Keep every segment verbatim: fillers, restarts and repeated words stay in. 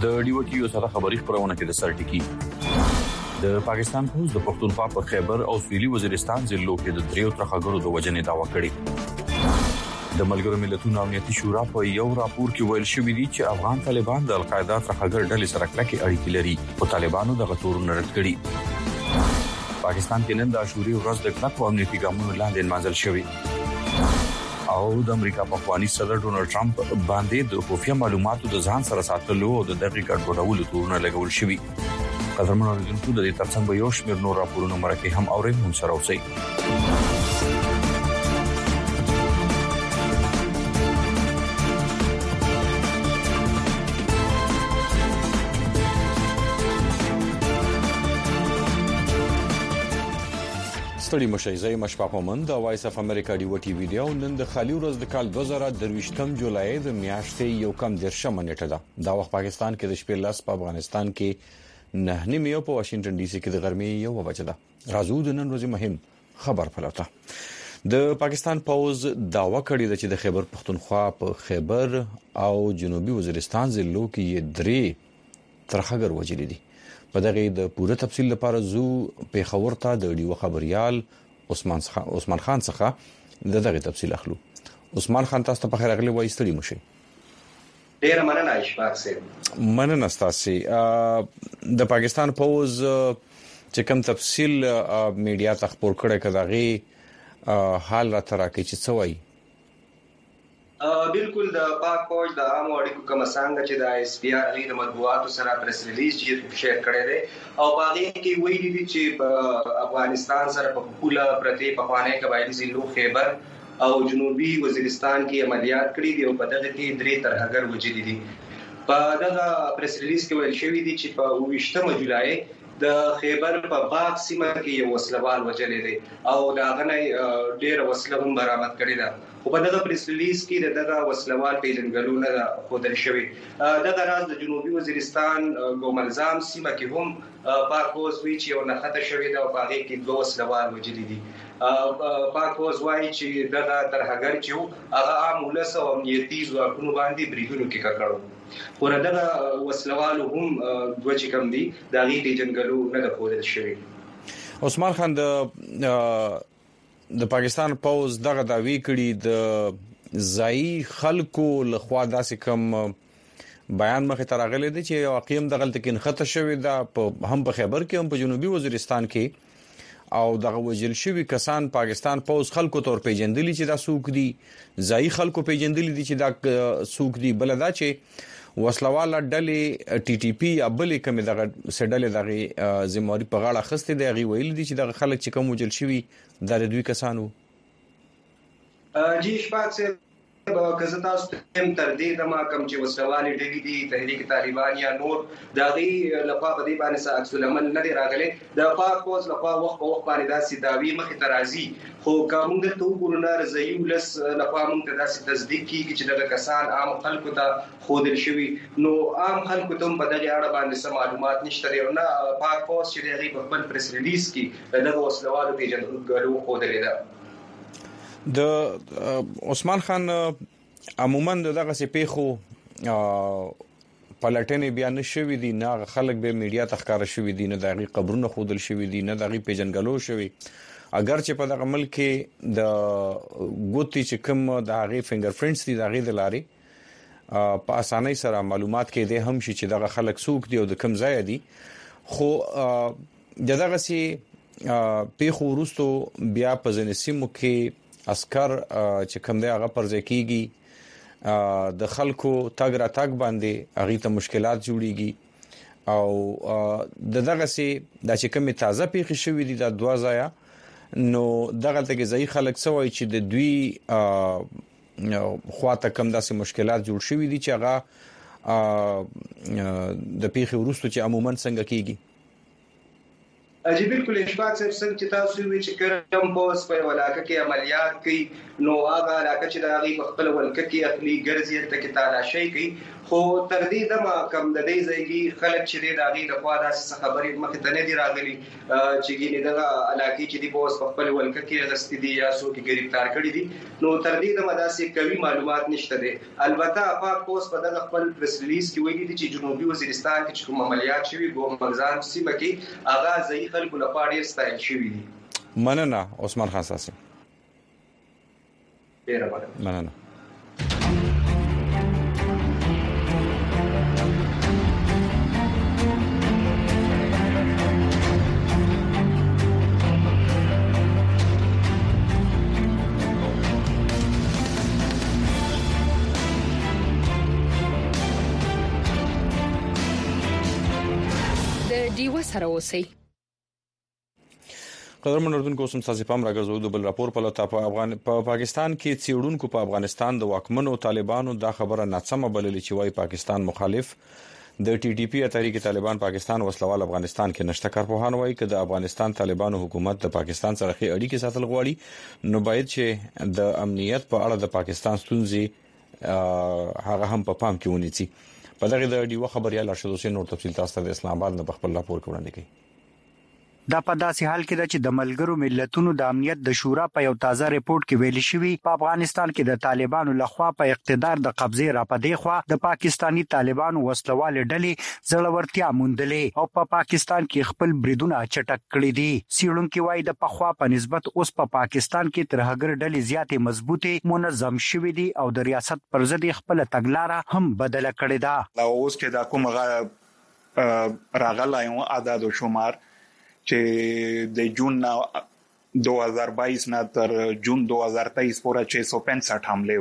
د ډیو ټي یو سره خبري خبرونه کې د سرټکی د پاکستان پولیس د پښتونخوا په خیبر او سویلي وزیرستان ضلعو کې د دریو ترخګرو د وجنې داوا کړې د ملګرو ملتونو امنیتي شورا په یو راپور کې ویل شوی دی چې افغان طالبان د القاعده ترخګر ډلې سره کلکې اړیکې لري او طالبانو د غتور نرد کړي پاکستان کې نن د عاشوري ورځ د کلکو امنیتي ګامونو لاندې منځل شوی او د امریکا په خواني صدر ډونالد ټرمپ باندې د خفیه معلوماتو د ځان سره ساتلو او د دقیق ګډوډولو تورونه لګول شوی قدرمنو اوریدونکو د دې ترڅنګ به یو شمېر نور راپورونه مرکه هم اورئ هم سره اوسئ ستړي مشي زې مشپاپمن د وایس اف امریکا دی وټي ویډیو نن د خالي ورځ د کال دوه زره درويشتم جولای د میاشتې یو کم درشم نیټه ده دا وخت پاکستان کې د شپې لاس په افغانستان کې نه نیمه په واشنگټن ډي سي کې د ګرمي یو بجه ده راځو د نن ورځې مهم خبر پلوته د پاکستان پوز داوا کړی چې د خیبر پختونخوا په خیبر او جنوبي وزیرستان ضلعو کې درې ترخګر وجلي دي په دغه د پوره تفصیل لپاره زو په خبرته د ډیو خبريال عثمان خان عثمان خان څخه دغه تفصیل اخلو عثمان خان تاسو ته په خیر غلي وای ستړي مشي ډیر مننه اشفاق سي مننه تاسو د پاکستان پوز چې کوم تفصیل میډیا ته خبر کړي کداغي حال را تراکې چې څوي بالکل د پاک فوج د عام اړیکو کوم څنګه چې د اس پی آر د مطبوعاتو سره پریس ریلیز شیر کړی دی او باغې کې ویلي دي چې په افغانستان سره په خپل پرتی په خوانه قبایلی ضلعو خیبر او جنوبي وزیرستان کې عملیات کړي دي او په دغه کې درې ترهګر وجدي دي په دغه پریس ریلیز کې ویل شوی دی چې په اوویشتمه جولای د خیبر په باغ سیمه کې یو وسلوال وجلې دي او دا غنې ډېر وسله هم برآمد کړي ده په دغه پریس ریلیز کې دغه وسلوال پیژنګلونه خودل شوی دغه راز د جنوبي وزیرستان ګوملزام سیمه کې هم پاک فوج وی چې یو نخته شوی دا په هغه کې دوه وسلوال وجلې دي پاک فوج وايي چې دغه ترهګر چې هغه عام ولس او امنیتي ځواکونو باندې بریدونو کې کړو ورته وسلوالو هم دوه چې کم دي دا غي پیژنګلو نه د خودل شوی عثمان خان د د پاکستان پوز دغه داوی کړي د ځای خلکو لخوا داسې کم بیان مخه ترغلې دي چې واقعیم د غلط کې خطه شوی دا په هم په خیبر کې هم په جنوبي وزیرستان کې او دغه وجل شوی کسان پاکستان پوز خلکو تور پیجندلي چې دا سوق دي ځای خلکو پیجندلي دي چې دا سوق دي بلدا چې وسلواله ډلې ټي ټي پی یا بلې کوم دغه سډلې دغه زمواري په غاړه خسته دی غي ویل دي چې دغه خلک چې کوم وجل شوی د دوی کسانو جی شپږ سه کزه تاسو تم تر دې د ما کم چې وسوالي ډېګي دي تحریک طالبان یا نور داغي لپاره په دې باندې ساکس لمن نه دی راغلي د پاک فوج لپاره وخت په وخت باندې داسې داوی مخه ترازی خو کوم د تو ګورنر زیولس لپاره موږ داسې تصدیق کیږي چې دغه کسان عام خلکو ته خودل شوی نو عام خلکو ته په دغه اړه باندې سم معلومات نشته دی نه پاک فوج چې دغه په خپل پریس ریلیز کې دغه وسلوالو پیژندګلو خودل دی د عثمان خان عموما دغه سپېخو پلاتنې بیان شوې دي نه خلک به میډیا تخکاره شوې دي نه دغه قبرونه خودل شوې دي نه دغه پیژنګلو شوې اگر چې په دغه ملک کې د ګوتی چې کوم دغه فنګر پرینټس دي دغه د لارې په اسانۍ سره معلومات کې دي هم شي چې دغه خلک سوق دي او د کم ځای دي خو دغه سي پیخو ورستو بیا په ځنسیمو کې عسكر چې کوم دی هغه پر ځکیږي د خلکو تاګ را تاګ باندې هغه ته مشکلات جوړيږي او د دغه سي د چې کوم تازه پیښې شوې دي د دوه ځای نو دغه ته ځای خلک سوي چې د دوی خواته کم داسې مشکلات جوړ شوې دي چې هغه د پیښې ورستو چې عموما څنګه کیږي اجي بالکل اشفاق صاحب څنګه چې تاسو وی چې کوم پوس په ولاکه کې عملیات کوي نو هغه علاقه چې د هغه خپل ولکه کې اخلي ګرځي ته کې تلاشي کوي خو تر دې دمه کم د دې ځایږي خلک چې د هغه د خوا داسې خبرې مخ ته نه دی راغلي چې ګینه دغه علاقه چې دی پوس په خپل ولکه کې غستې دي یا څوک گرفتار کړي دي نو تر دې دمه داسې کوي معلومات نشته دي. البته افاق پوس په دغه خپل پریس ریلیز کې ویلي دي چې جنوبي وزیرستان کې کوم عملیات شوي ګوم مغزان سیمه کې هغه ځای خلکو لپاره ډیر ستایل شوی دي. مننه عثمان خان ساسي. ډیر مننه. د ډیو سره اوسئ. قدرمن اردوونکو سم تاسو پام راګرځو د بل راپور په لټه په افغان په پاکستان کې څېړونکو په افغانستان د واکمنو طالبانو دا خبره ناڅمه بللې چې وايي پاکستان مخالف د ټي ټي پی تحریک طالبان پاکستان وسلوال افغانستان کې نشته. کارپوهان وايي چې د افغانستان طالبانو حکومت د پاکستان سره خې اړیکې ساتل غواړي نو باید چې د امنیت په اړه د پاکستان ستونزې هغه هم په پام کې ونیسي. په دغه د ډیو خبريال ارشد حسین نور تفصیل تاسو د اسلام آباد نه خپل راپور وړاندې کوي. دا په داسې حال کې ده چې د ملګرو ملتونو د امنیت د شورا په یو تازه ریپورت کې ویل شوی په افغانستان کې د طالبانو لخوا په اقتدار د قبضه را پدې خوا د پاکستانی طالبانو وسلوال ډلې زړورتیا موندلې او په پاکستان کې خپل بریدونه چټک کړي دي. څېړونکو وايي د پخوا په نسبت اوس په پاکستان کې ترهګر ډلې زیاتې مضبوطه منظم شوې دي او د ریاست پر ضد خپل تګلارې هم بدله کړې ده. دا اوس چې دا کوم راغلی عدد او شمار چې د جون دو هزار بائیس نه تر جون دو هزار تئیس پورې چې سو پنځه حمله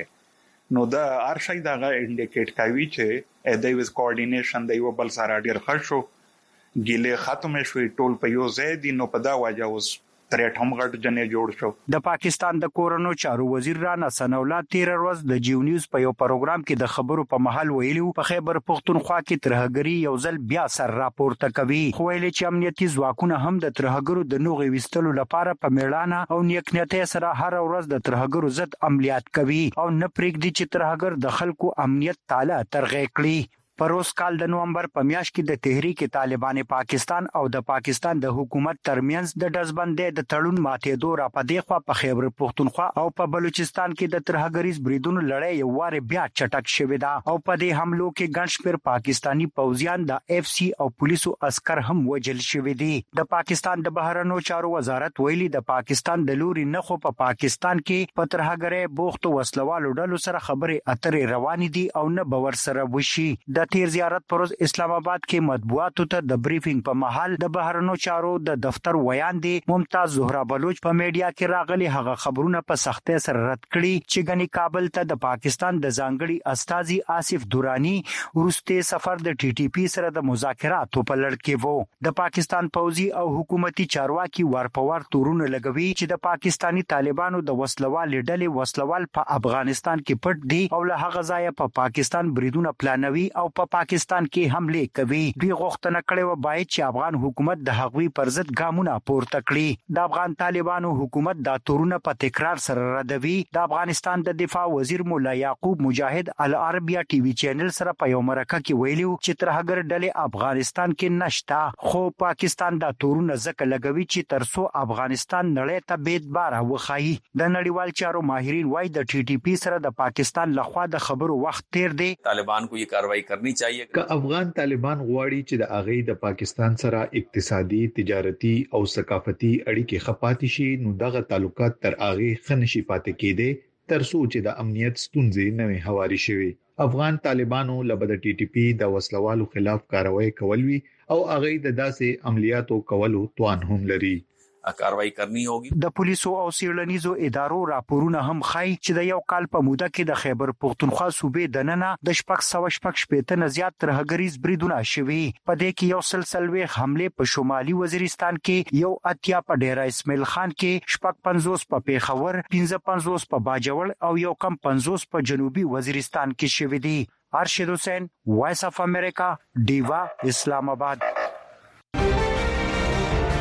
وشوه نو دا هر شي دا انډیکیټ کوي چې د ویز کوارډینیشن د یو بل سره ډیر ښه شو ګیله ختم شوې ټول په یو ځای دي نو په دا وجه اوس ترې هم غټ جنې جوړ شو. د پاکستان د کورونو چارو وزیر رانا ثناءالله تیر ورځ د جیو نیوز په یو پروګرام کې د خبرو په محل ویلو په خیبر پختونخوا کې ترهګری یو ځل بیا سر راپورته کوي. خو ویل چې امنیتي ځواکونه هم د ترهګرو د نوغې وستلو لپاره په میړانه او نیکنیتۍ سره هر ورځ د ترهګرو ضد عملیات کوي او نه پرېږدي چې ترهګر د خلکو امنیت تعالی ترغې کړي. پروس کال د نومبر په میاشت کې د تحریک طالبان پاکستان او د پاکستان د حکومت ترمنځ د دزبندې د تړون ماتېدو را پدې خوا په خیبر پختونخوا او په بلوچستان کې د ترهګریز بریدونو لړۍ یو واره بیا چټک شوې ده او په دې حملو کې ګڼ شمېر پاکستانی پوځیان د اف سی او پولیسو عسكر هم وژل شوي دي. د پاکستان د بهرنیو چارو وزارت ویلي د پاکستان د لوري نه خو په پاکستان کې په ترهګرۍ بوختو وسلوالو ډلو سره خبرې اترې روانې دي او نه باور سره وشي. د تیر زیارت پروز اسلام آباد کې مطبوعاتو ته د بریفینګ په محل د بهرنیو چارو د دفتر ویاندې ممتاز زهرا بلوچ په میډیا کې راغلي هغه خبرونه په سختۍ سره رد کړي چې غني کابل ته د پاکستان د ځانګړي استاذي آصف دورانی ورسته سفر د ټي ټي پی سره د مذاکراتو په لړ کې وو. د پاکستان پوځي او حکومتي چارواکي ورپور تورونه لګوي چې د پاکستانی طالبانو د وسلوال ډلې وسلوال په افغانستان کې پټ دي او له هغه ځایه په پاکستان بریدونه پلانوي او په پا پاکستان کې حمله کوي. دوی غوښتنه کړې و باید چې افغان حکومت د هغوی پر ضد ګامونه پورته کړي. د افغان طالبانو حکومت دا تورونه په تکرار سره ردوي. د افغانستان د دفاع وزیر مولا یعقوب مجاهد العربیه ټي وي چینل سره په یو مرکه کې ویلو چې ترهګر ډلې افغانستان کې نشته خو پاکستان دا تورونه ځکه لګوي چې ترڅو افغانستان نړۍ ته بيدبار وخایي. د نړیوال چارو ماهرین وايي د ټي ټي پی سره د پاکستان لخوا د خبرو وخت تیر دی. طالبان کو یہ کاروائی کرنی چاہیے که افغان طالبان غواړي چې د اغې د پاکستان سره اقتصادي، تجارتي او ثقافتي اړیکې خپاتې شي نو دغه تعلقات تر اغې خنشي پاتې کېده تر څو چې د امنیت ستونزې نوې هواري شي. افغان طالبانو لبد ټي ټي پی د وسلوالو خلاف کاروایی کول وی او اغې د داسې عملیاتو کولو توان هم لري. کاروائی کرنی ہوگی. د پولیسو او سیړنیزو ادارو راپورونه هم ښایي چې د یو کال په موده کې د خیبر پختونخوا صوبې دننه د شپږ سوه شپږ شپېته نه زیات ترهګریز بریدونه شوي. په دې کې یو سل څلوېښت حملې په شمالي وزیرستان کې، یو اتیا په ډیره اسماعیل خان کې، شپږ پنځوس په پیښور، پنځه پنځوس په باجوړ او یو کم پنځوس په جنوبي وزیرستان کې شوي دي. ارشد حسین، وایس اف امریکا، ډیوا، اسلام آباد.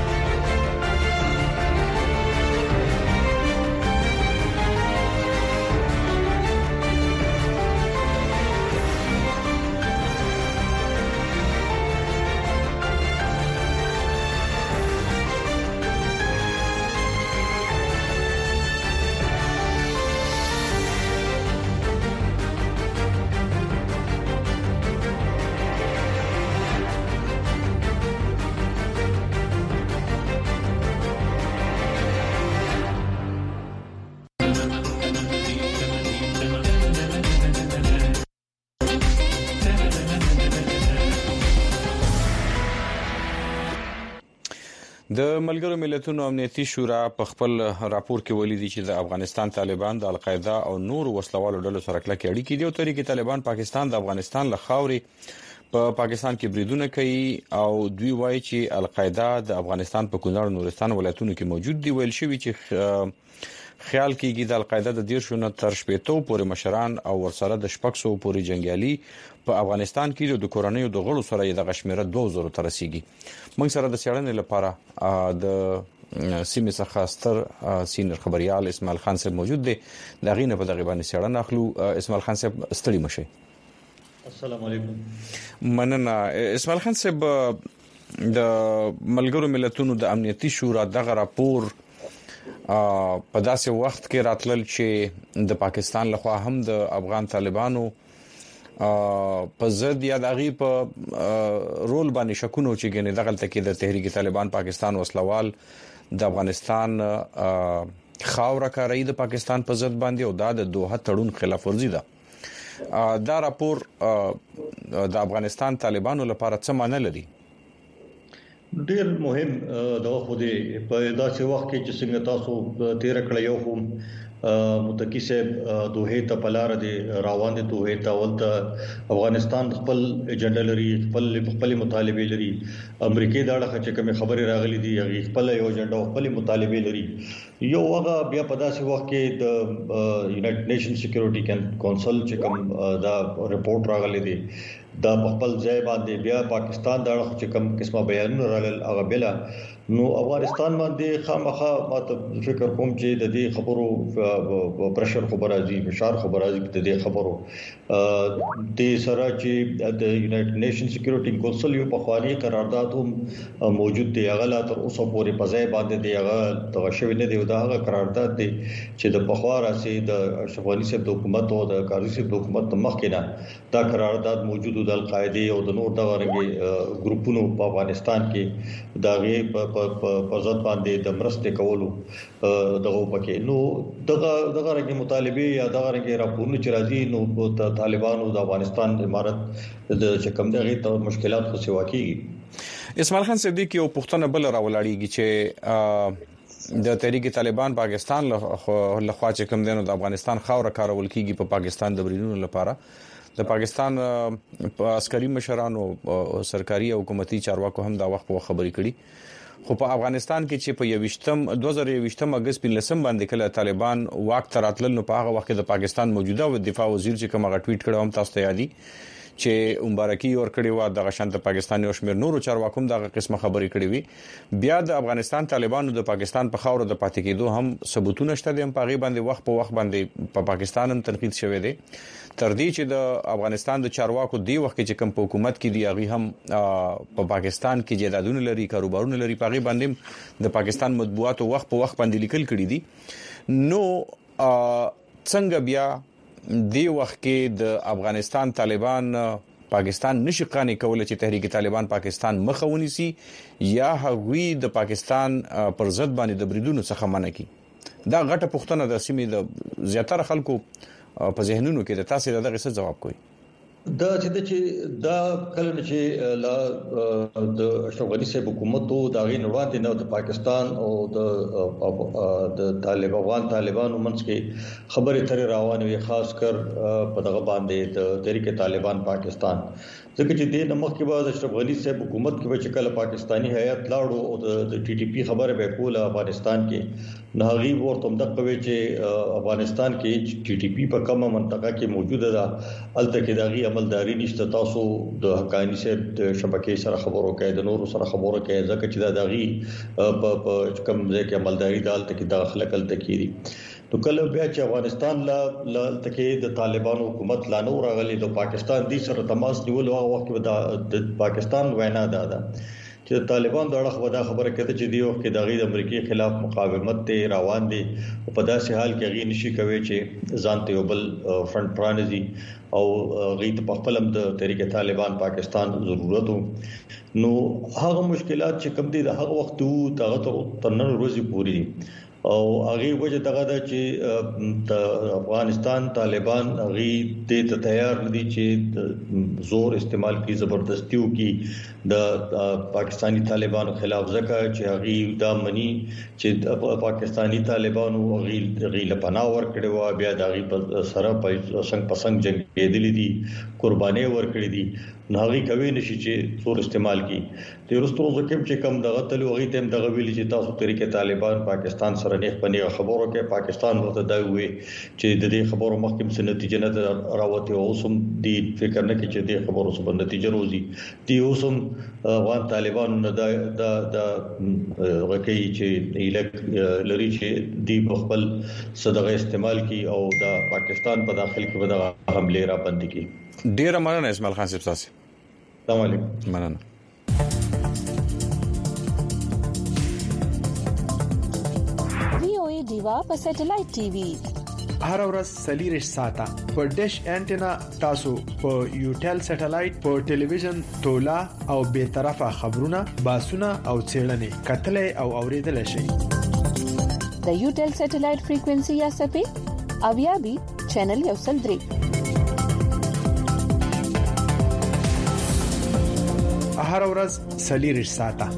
د ملګرو ملتونو امنیتي شورا په خپل راپور کې ویلي دي چې د افغانستان طالبان د القاعده او نور وسلوالو ډلو سره کلک اړیکې دي او طریقې طالبان پاکستان د افغانستان له خاورې په پاکستان کې بریدونه کوي او دوی وایي چې القاعده د افغانستان په کونړ نورستان ولایتونو کې موجود دي. ویل شوی چې خیال کېږي د القاعده د دیر شونه تر شپېتو پورې مشران او ورسره د شپږسو پورې جنگیالي په افغانستان کې د کورنیو د غړو سره د غشمیره دوه زره تر رسیدي. موږ سره د سیړنې لپاره د سیمه څخه ستر سینر خبريال اسماعیل خان صاحب موجود دی. دا غینه په دغه باندې سیړنه اخلو. اسماعیل خان صاحب ستړي مشه. السلام علیکم. مننه اسماعیل خان صاحب. د ملګرو ملتونو د امنیتي شورا دغه راپور په داسې وخت کې راتلل چې د پاکستان لخوا هم د افغان طالبانو په ضد یا دغه په رول باندې شکونه چې ګنې دغه تکي د تحریک طالبان پاکستان وسلوال د افغانستان خاوره کاری د پاکستان په ضد باندې او د دوه تړون خلاف ورزي ده. دا راپور د افغانستان طالبانو لپاره څه معنی لري؟ ډیر مهم دا خو دې په داسې وخت کې چې څنګه تاسو تیر کړی یو خو متکی صاحب دوه ته پلار دي روان دي دوه ته ولته افغانستان خپل ایجنډا لري خپل خپل مطالبه لري امریکای دا ډخه چې کوم خبره راغلي دي هغه خپل یو ایجنډا خپل مطالبه لري. یو هغه بیا په داسې وخت کې د یونایټډ نیشن سکیورټي کونسل چې کوم دا رپورت راغلي دي دا خپل ځای باندې بیا پاکستان دا چې کوم قسمه بیانونه راغل هغه بلا نو افغانستان باندې خامخا ماته فکر کوم چې د دې خبرو پرشر خبر راځي فشار خبر راځي د دې خبرو د سره چې د یونایټډ نیشن سکیورټي کونسل یو په خواني قرارداد هم موجود دی هغه لا تر اوسه پورې په ځای باندې دی هغه تغشوي نه دی دا هغه قرارداد دی چې د بخوار اسي د اشرف غني صاحب د حکومت او د قاضي صاحب د حکومت مخکې نه دا قرارداد موجود د القاعده او د نور دغه رنګي ګروپونو په افغانستان کې دغه په ځد باندې د مرستې کولو دغه پکې نو دغه دغه رنګي مطالبه یا دغه رنګي راپورونه چې راځي نو د طالبانو د افغانستان امارت د چکم دغه ته مشکلات خو سوا کیږي. اسماعیل خان صدیق یو پښتنه بل راولاړیږي چې د تحریک طالبان پاکستان له خوا چې کوم دینو د افغانستان خاوره کارول کیږي په پاکستان د بریدونو لپاره د پاکستان عسکري مشرانو او سرکاري او حکومتي چارواکو هم دا وخت په خبري کړي خو په افغانستان کې چې په یوشتم دوه زره یوشتم اگست په لسم باندې کله طالبان واک تراتل نو په هغه وخت د پاکستان موجوده دفاع وزیر چې کوم غا ټویټ کړو هم تاسو ته یادي چې مبارکي ور کړی و د غشنت پاکستاني او شمیر نورو چارواکو دغه قسمه خبري کړې وي. بیا د افغانستان طالبانو د پاکستان په خاور د پاتې کېدو هم ثبوتونه شته دي هم په غي باندې وخت په وخت باندې په پاکستان هم تنقید شوه دي تر دې چې د افغانستان د چارواکو دی وخت چې کوم په حکومت کې دی هغه هم په پاکستان کې جیدادونه لري کاروبارونه لري په غي باندې د پاکستان مطبوعات وخت په وخت باندې لیکل کړي دي. نو څنګه بیا دی وخت کې د افغانستان طالبان پاکستان نشي قانې کولای چې تحریک طالبان پاکستان مخاوني سي یا هغوی د پاکستان پر ضد باندې د بریدونو څخه منع کی. دا غټه پښتنه د سیمې د زیاتره خلکو په ذهنونو کې د تاسو دغه څه جواب کوي. دا چې دا کله چې لا د اشرف غني صاحب حکومت او د غین وړاندې نه د پاکستان او د د طالبان طالبانو منځ کې خبرې ترې روانه وي خاص کر په دغه باندې د تحریک طالبان پاکستان ځکه چې د نمخ کې بعد اشرف غني صاحب حکومت کې چې کله پاکستانی هیئت لاړو او د ټي ټي پی خبره به کوله افغانستان کې نه غي ورته مدقه وی چې افغانستان کې ټي ټي پی په کومه منطقه کې موجوده ده الته کې دغه عملداري نشته تاسو د حقانی صاحب د شبکې سره خبرو کوي د نورو سره خبرو کوي ځکه چې دا دغه په کوم ځای کې عملداري دالته کې داخله کول تکيري تو کله بیا چې افغانستان لا تکي د طالبانو حکومت لا نو راغلي د پاکستان د سره تماس نیول هغه وخت د پاکستان وینا ده چې طالبان دا خبره خبره کوي چې دی وخت د غیر امریکای خلاف مقاومت ته روان دي او په داسې حال کې غي نشي کوي چې ځان ته بل فرنٹ پرانځي او غي ته په خپلم د تحریک طالبان پاکستان ضرورت نو هغه مشکلات چې کوم دي د هغه وخت وو دغه تر نن ورځې پوری دي او هغه وجه دغه د چې د افغانستان طالبان هغه د تیار دي چې زور استعمال کی زبردستیو کی د پاکستانی طالبانو خلاف ځکه چې هغه د منی چې پاکستانی طالبانو هغه غیله پناه ور کړی و بیا د هغه سره په څنګه پسنګ جنگ کېدلې دي قرباني ور کړې دي ناغي کوي نشي چې زور استعمال کی د ورستو ځکه چې کم دغه تلو هغه تم دغه ویلي چې تاسو طریقې طالبان پاکستان سره نه خپنی خبرو کې پاکستان ورته دا وی چې د دې خبرو مخکې څه نتیجه نه راوته او سم دي فکر نه کوي چې د خبرو څه نتیجه روزي دی اوسم افغان طالبان نه دا د غکې چې الک لري چې دی خپل صدقه استعمال کی او د پاکستان په داخل کې به حمله را بند کی. ډیر مننه اسماعیل خان صاحب تاسو. السلام علیکم. مننه. دیوا په سټلایټ ټي وي هر ورځ سلیریش ساته په ډیش انټینا تاسو په یوټل سټلایټ په ټلویزیون تولا او به طرفه خبرونه باسونه او چیرلنې کتلې او اوریدل شي. د یوټل سټلایټ فریکوئنسي یا سپې اویا بي چینل یو سل درې هر ورځ سلیریش ساته.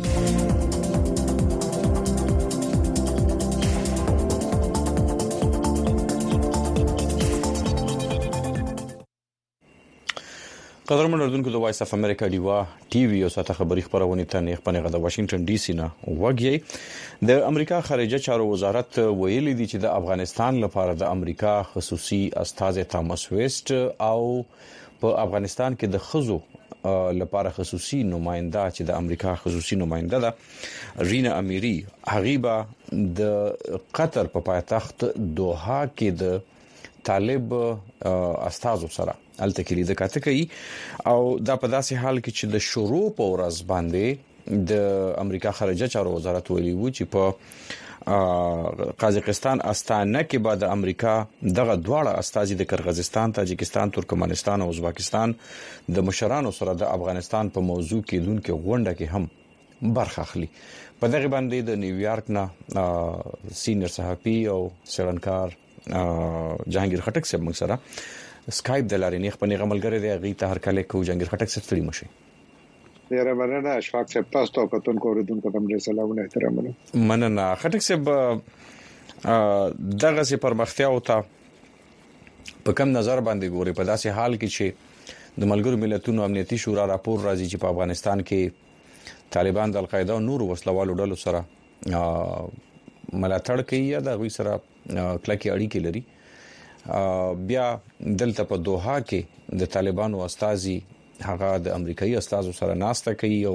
قدرمن اردوونکو د وایس اف امریکا دیوا ټي وي او ساته خبري خبرونه ته نه خپنه غدا واشنگټن ډي سي نه وګړي د امریکا خارجه چارو وزارت ویلي دي چې د افغانستان لپاره د امریکا خصوصي استاذ تامس ویسټ او په افغانستان کې د خزو لپاره خصوصي نماینده چې د امریکا خصوصي نماینده ده رینا امیری حغیبه د قطر په پایتخت دوحه کې د طالب استاذ سره الته کې لیدل کاته کوي او دا په داسې حال کې چې د شروع په ورځ باندې د امریکا خارجه چارو وزارت ویلي و چې په قازقستان استانه کې بعد امریکا دغه دواړه استازي د قرغیزستان، تاجکستان، ترکمنستان او ازبکستان د مشرانو سره د افغانستان په موضوع کې دونکو غونډه کې هم برخه اخلي. په دغه باندې د نیویارک نه سینیئر صحافي او سړنکار جهانگیر خټک صاحب موږ سره سکایپ د لارې نه خپل غملګری دی غي ته هر کله کو جهانگیر خټک صاحب ستړي مشي. یاره مننه اشفاق صاحب تاسو ته کوتون کوردونکو ته مې سلامونه احترامونه. مننه خټک صاحب دغه سي پرمختیا او ته په کم نظر باندې ګوري په داسې حال کې چې د ملګرو ملتونو امنیتي شورا راپور راځي چې په افغانستان کې طالبان د القاعده او نور وسلوالو ډلو سره ملاتړ کوي یا د غوي سره کلکې اړیکې لري. بیا دلته په دوحه کې د طالبانو استازي هغه د امریکایي استازو سره ناسته کوي او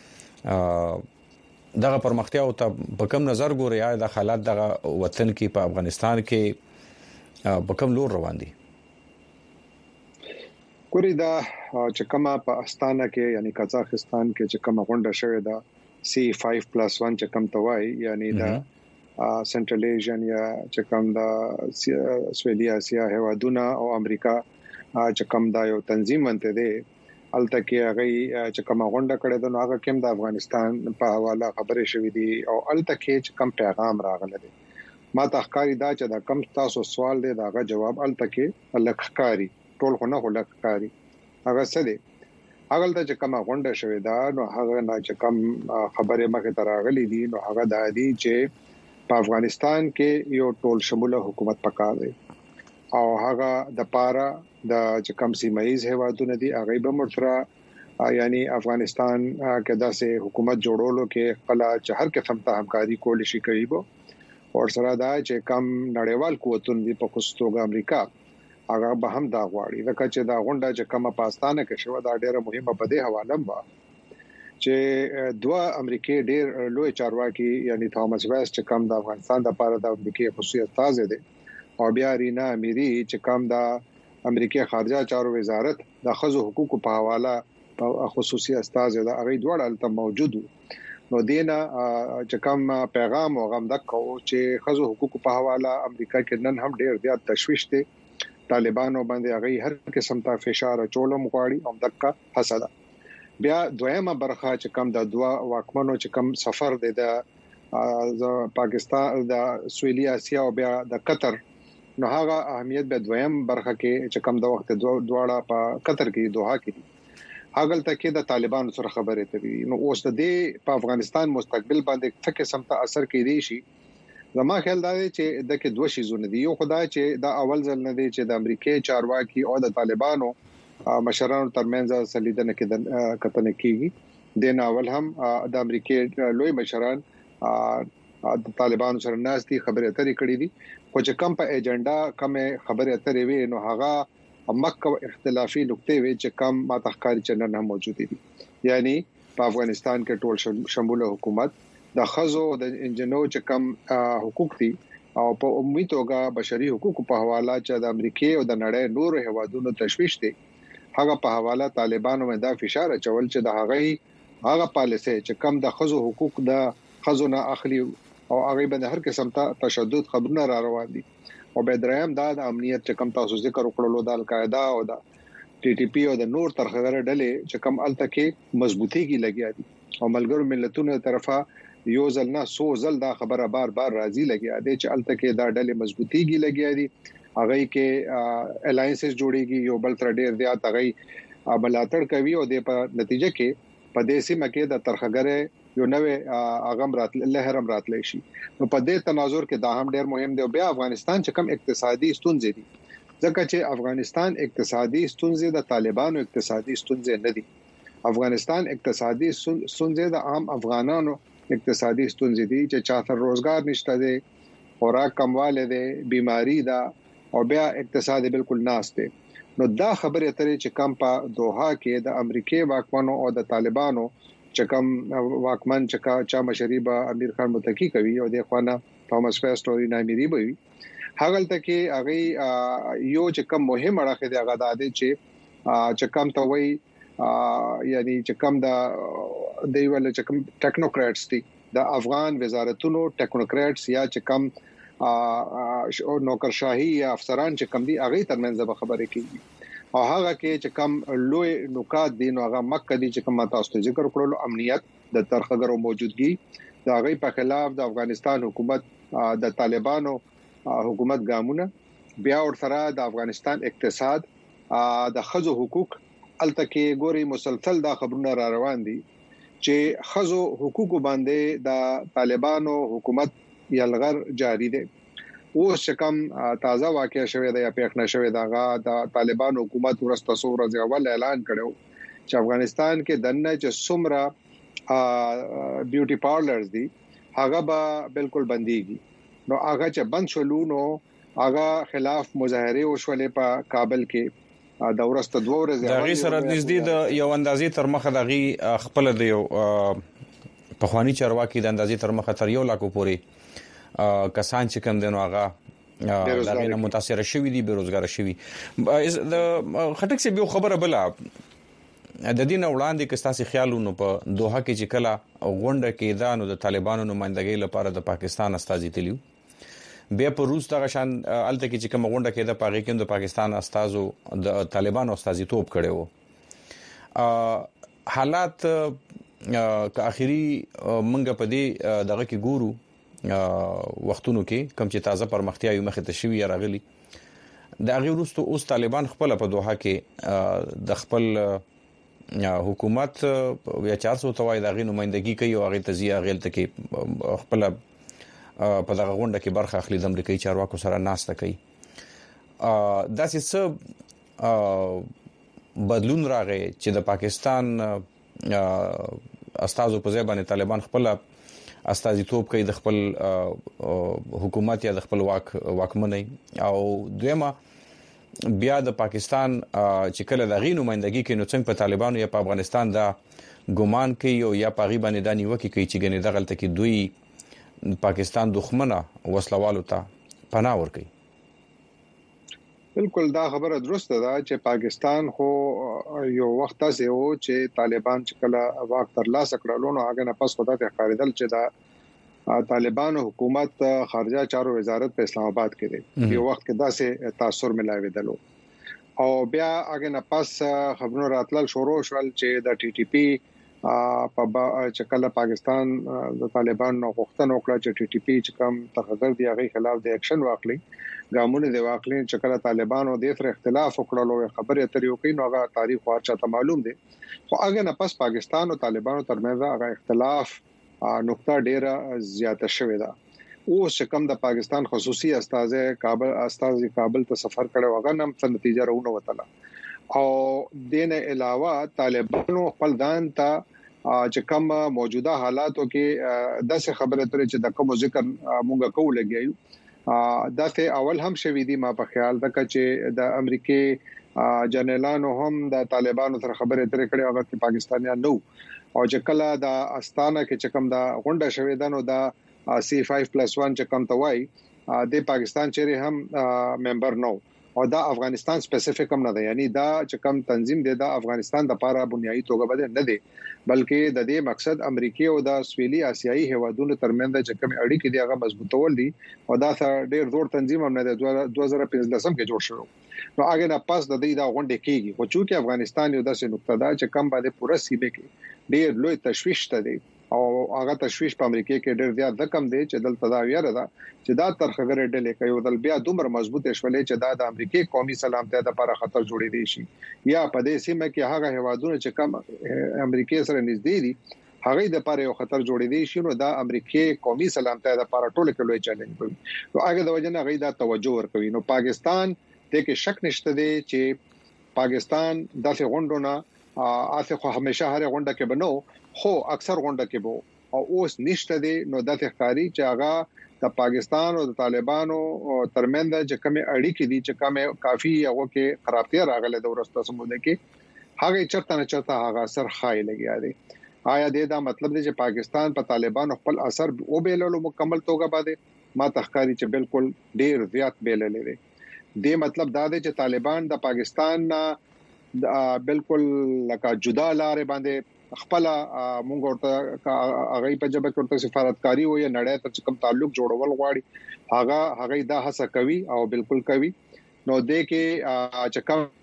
دغه پرمختیا او ته په کوم نظر ګوري یا د حالات دغه وطن کې په افغانستان کې په کوم لور روان دي؟ ګوري دا چې کومه په استانه کې یعنی قزاقستان کې چې کومه غونډه شوې ده سی فایو پلس ون چې کوم توای یعنی دا سنټرل ایشین یا چې کوم دا سویلي اسیا هوادونه او امریکا چې کوم دا یو تنظیم منته دي الته کې هغه چې کوم غونډه کړې ده نو هغه کوم د افغانستان په حواله خبرې شوې دي او الته کې چې کوم پیغام راغلی دی ما تحقیقي دا چې دا کم تاسو سوال دی داغه جواب الته کې لکخکاری ټول خو نه لکخکاری هغه څه دی هغه ته چې کوم غونډه شوې ده نو هغه نه چې کوم خبره مخه تراغلي دي نو هغه د دې چې په افغانستان کې یو ټول شموله حکومت پکار دی او هغه د پاره د چې کوم سیمایز هوادونه دي هغه به مرترا یعنی افغانستان کې داسې حکومت جوړولو کې خپل چې هر قسم ته همکاري کول شي کوي او سره دا چې کوم نړیوال قوتونه دي په خصوص امریکا هغه به هم دا غواړي لکه چې دا غونډه چې کومه پاکستان کې شو دا ډیره مهمه په دې حواله و چې دوه امریکای ډېر لوی چارواکي یعنی تامس ویسټ چې کوم د افغانستان د لپاره د امریکای خصوصي استاذ دی او بیا رینا امیری چې کوم د امریکای خارجه چارو وزارت د خزو حقوقو په حواله خصوصي استاذ دی هغه دوه الته موجود نو دینه چې کوم پیغام او غم دکو چې خزو حقوقو په حواله امریکا کې نن هم ډېر زیات تشويش دی طالبانو باندې هغه هر قسم ته فشار چولم غواړي او دکا حسد بیا دویمه برخه چې کوم د دوا واکمنو چې کوم سفر دی د پاکستان د سویلي اسیا او بیا د قطر نو هغه اهمیت به دویم برخه کې چې کم د وخت دواړه په قطر کې دوحه کې هغه تل د طالبانو سره خبرې کوي. نو اوس د دې په افغانستان مستقبل باندې څه قسم ته اثر کوي شي. زما خیال دا دی چې د کې دوه شیزونه دي. یو خدای چې دا اول ځل نه دی چې د امریکای چارواکي او د طالبانو مشرانو ترمنځ سلیدنه کې کتنه کیږي. د ناول هم د امریکای لوی مشران د طالبانو سره ناشتي خبرې اترې کړې دي. خو چې کم په ایجنډا کم خبرې اترې وي نو هغه مکه اختلافي نقطې وي چې کم ما تخکاری چنن هم موجود دي. یعنی په افغانستان کې ټول شموله حکومت د خزو د انجنونو چې کم حقوق دي او په عمومي توګه بشري حقوقو په حواله چې د امریکای او د نړۍ نور هوادونو تشويش دي هغه په حواله طالبانو باندې دا فشار چول چې د هغه هغه پالیسي چې کم د خزو حقوق د خزونه اخلي او هغه باندې هر قسم ته تشدد خبرونه را روان دي. او به دریم دا د امنیت چې کم تاسو ذکر وکړلو د القاعده او د ټي ټي پی او د نور ترخغره ډلې چې کم الته کې مضبوطی کی لګیا دي او ملګرو ملتونو طرفه یو ځل نه سو ځل دا خبره بار بار راځي لګیا دي چې الته کې دا ډلې مضبوطی کی لګیا دي. هغه کې الاینسز جوړيږي یو بل تر ډیر زیات هغه بلاتړ کوي او د په نتیجه کې په دې سیمه کې د ترخغره یو نوې اغم راتل لهرم راتلی شي. نو په دې تناظر کې دا هم ډیر مهم دی. بیا افغانستان چې کم اقتصادي ستونزې دي ځکه چې افغانستان اقتصادي ستونزې د طالبانو اقتصادي ستونزې نه دي. افغانستان اقتصادي ستونزې د عام افغانانو اقتصادي ستونزې دي چې چاته روزګار نشته دي خوراک کمواله دي بیماری ده او بیا اقتصادي بالکل ناشته. نو دا خبره اترې چې کم په دوحه کې د امریکای واکمنو او د طالبانو چې کم واکمن چې چا مشریبا امیر خان متکی کوي او د خوانه توماس فیسټوري نامیری وي هغه تل کې هغه یو چې کم مهم اړه دی هغه د دې چې چې کم ته وي یعنی چې کم د دیول چې کم ټیکنوکراټس دي د افغان وزارتونو ټیکنوکراټس یا چې کم نوکرشاهي یا افسران چې کم دي هغه ترمنځ خبرې کوي او هغه کې چې کم لوی نکات دي نو هغه مکه دي چې کوم تاسو ته ذکر کړلو امنیت د ترخګرو موجودګي د هغه په خلاف د افغانستان حکومت د طالبانو حکومت ګامونه بیا ور سره د افغانستان اقتصاد د خزو حقوق الته کې ګوري مسلسل دا خبرونه را روان دي چې خزو حقوق باندې د طالبانو حکومت یلغر جاری دي. اوس چې کوم تازه واقعیا شوې ده یا پیښ نشوې ده د طالبان حکومت ورسته سو ورځې اول اعلان کړو چې افغانستان کې دنه چې سمرا بیوټي پارلرز دي هغه به بالکل بنديږي. نو هغه چې بند شولو نو هغه خلاف مظاهره وشولې په کابل کې د ورسته دوه ورځې د غي سره نږدې د یو اندازې تر مخه د غي خپل د یو په خواني چارواکي د اندازې تر مخه تر یو لاکو پورې کسان چې کوم دنو هغه د غینه متاثر شوی دي بیروزګار شوی. د خټک سي به خبره بلا د دین وړاندې کستاسي خیالونو په دوحه کې چې کله غونډه کې دانو د طالبانو نمائندګۍ لپاره د پاکستان استازي تلیو بیا په روس دغه شان الته کې چې کوم غونډه کې د پاکستان کې د پاکستان استازو د طالبانو استازي توپ کړو. حالات که اخیری منګه په دې دغه کې ګورو وختونو کې کوم چې تازه پرمختیا یو مخه تشوي راغلي د هغه وروسته اوس طالبان خپل په دوحه کې د خپل حکومت یا چار سو توای د غي نمائندګي کوي او هغه تزیه غیل ته کې خپل په دغه غونډه کې برخه اخلي د امریکایي چارواکو سره ناسته کوي. دا څه بدلون راغی چې د پاکستان استازو په ځای باندې طالبان خپل استازیتوب کوي د خپل حکومت یا د خپل واک واکمنۍ او دویمه بیا د پاکستان چې کله د غي نمائندګي کې نو څنګه په طالبانو یا په افغانستان دا ګمان کوي او یا په غي باندې د نیوکه کوي چې ګنې دغلت کې دوی پاکستان دښمنه وسلوالو ته پناه ورکوي. بالکل دا خبره درسته ده چې پاکستان خو یو وخت تاسو و چې طالبان چې کله واک ترلاسه کړلو نو هغه نه پس خدای ته خاریدل چې دا طالبانو حکومت خارجه چارو وزارت په اسلام آباد کې دی یو وخت کې داسې تاثیر ملاوي دلو او بیا هغه نه پس خبرونه راتلل شروع شول چې د ټي ټي پی په چې کله پاکستان د طالبان نو غوښتنه وکړه چې ټي ټي پی چې کوم تخذر دی هغه خلاف د اکشن واخلي ګامونه دی واخلي چې کله طالبان او د سره اختلاف وکړلو خبره تر یو کې نو هغه تاریخ ورچا معلوم دی خو هغه نه پس پاکستان او طالبانو ترمنځ هغه اختلاف نقطه ډیره زیاته شوې ده او شکم د پاکستان خصوصي استاذ کابل استاذ کابل ته سفر کړو هغه نم څه نتیجه راونه وته او دینه علاوه طالبانو خپل ځان ته چې کوم موجوده حالاتو کې د څه خبره ترې چې د کوم ذکر مونږ کوو لګیو دا ته اول هم شوې دي ما په خیال ده چې د امریکای جنرالانو هم د طالبانو سره خبره ترې کړې هغه کې پاکستانیان نو او چې کله د استانه کې چې کوم دا غونډه شوې ده نو دا سی فایو پلس ون چې کوم توای د پاکستان چیرې هم ممبر نو او دا افغانستان سپیسیفیک هم نه دی یعنی دا چې کوم تنظیم دی دا افغانستان د لپاره بنیادی توګه بده نه دی بلکې د دې مقصد امریکای او د سویلي آسیایي هوادونو ترمنځ چې کوم اړیکې دی هغه مضبوطول دي او دا ډېر زوړ تنظیم هم نه دی دوه زره پنځلس کې جوړ شو نو هغه نه پاس د دې دا غونډه کیږي خو چې افغانستان یو داسې نقطه ده چې کم باندې پوره سیمه کې ډېر لوی تشويش ته دی او هغه تشويش په امریکا کې ډېر زیات رقم دی چې دلته دا ویره ده چې دا ترخګره ډلې کوي او دل بیا دومره مضبوطه شولې چې دا د امریکای قومي سلامتیا لپاره خطر جوړې دي شي یا په دې سیمه کې هغه هوادونه چې کم امریکای سره نږدې دي هغه د لپاره یو خطر جوړې دي شي نو دا امریکای قومي سلامتیا لپاره ټول کې لوی چیلنج وي نو هغه د وجنه غي دا توجه ورکوي نو پاکستان د کې شک نشته دی چې پاکستان داسې غونډونه آسه خو همیشه هر غونډه کې بنو خو اکثر غونډه کې بو او اوس نشته دي نو د ښکاری چې هغه د پاکستان او د طالبانو ترمنځ چې کوم اړیکې دي چې کوم کافي هغه کې خرابتیا راغله د ورسته سمونه کې هغه چرته نه چرته هغه اثر خای لګیا دي آیا دا مطلب دی چې پاکستان په طالبانو خپل اثر او بیللو مکمل توګه باندې ما تخکاری چې بالکل ډیر زیات بیللې دي د مطلب دا دی چې طالبان د پاکستان بالکل لکه جدا لارې باندې خپل مونږ ورته هغه په جبه کې ورته سفارتکاری وي نړۍ ته کوم تعلق جوړول غواړي هغه هغه دا هڅه کوي او بالکل کوي نو د کې چې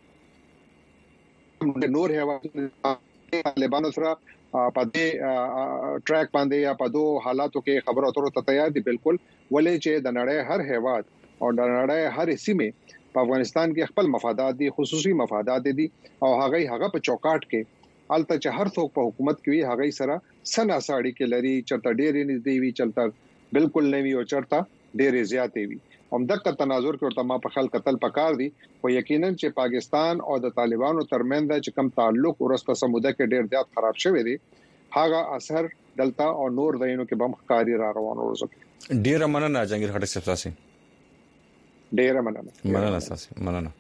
کوم نور هوا طالبانو سره په دې ټریک باندې یا په دوه حالاتو کې خبرو اترو ته تیار دي بالکل ولې چې د نړۍ هر هواد او د نړۍ هر سیمه په افغانستان کې خپل مفادات دي خصوصي مفادات دي او هغه هغه په چوکاټ کې الته چې هر څوک په حکومت کې وي هغه سره سنا ساړي کې لري چرته ډېرې نږدې وي چلته بالکل نه وي او چرته ډېرې زیاتې وي هم دغه تناظر کې ورته ما په خل قتل پکار دي خو یقینا چې پاکستان او د طالبانو ترمنځ چې کم تعلق ورسته سموده کې ډېر زیات خراب شوی دی هغه اثر دلته او نور دینو کې بم ښکاری را روانو ورسته ډېر مننه جنگیر خټک صاحب تاسو ډېر مننه مننه تاسو مننه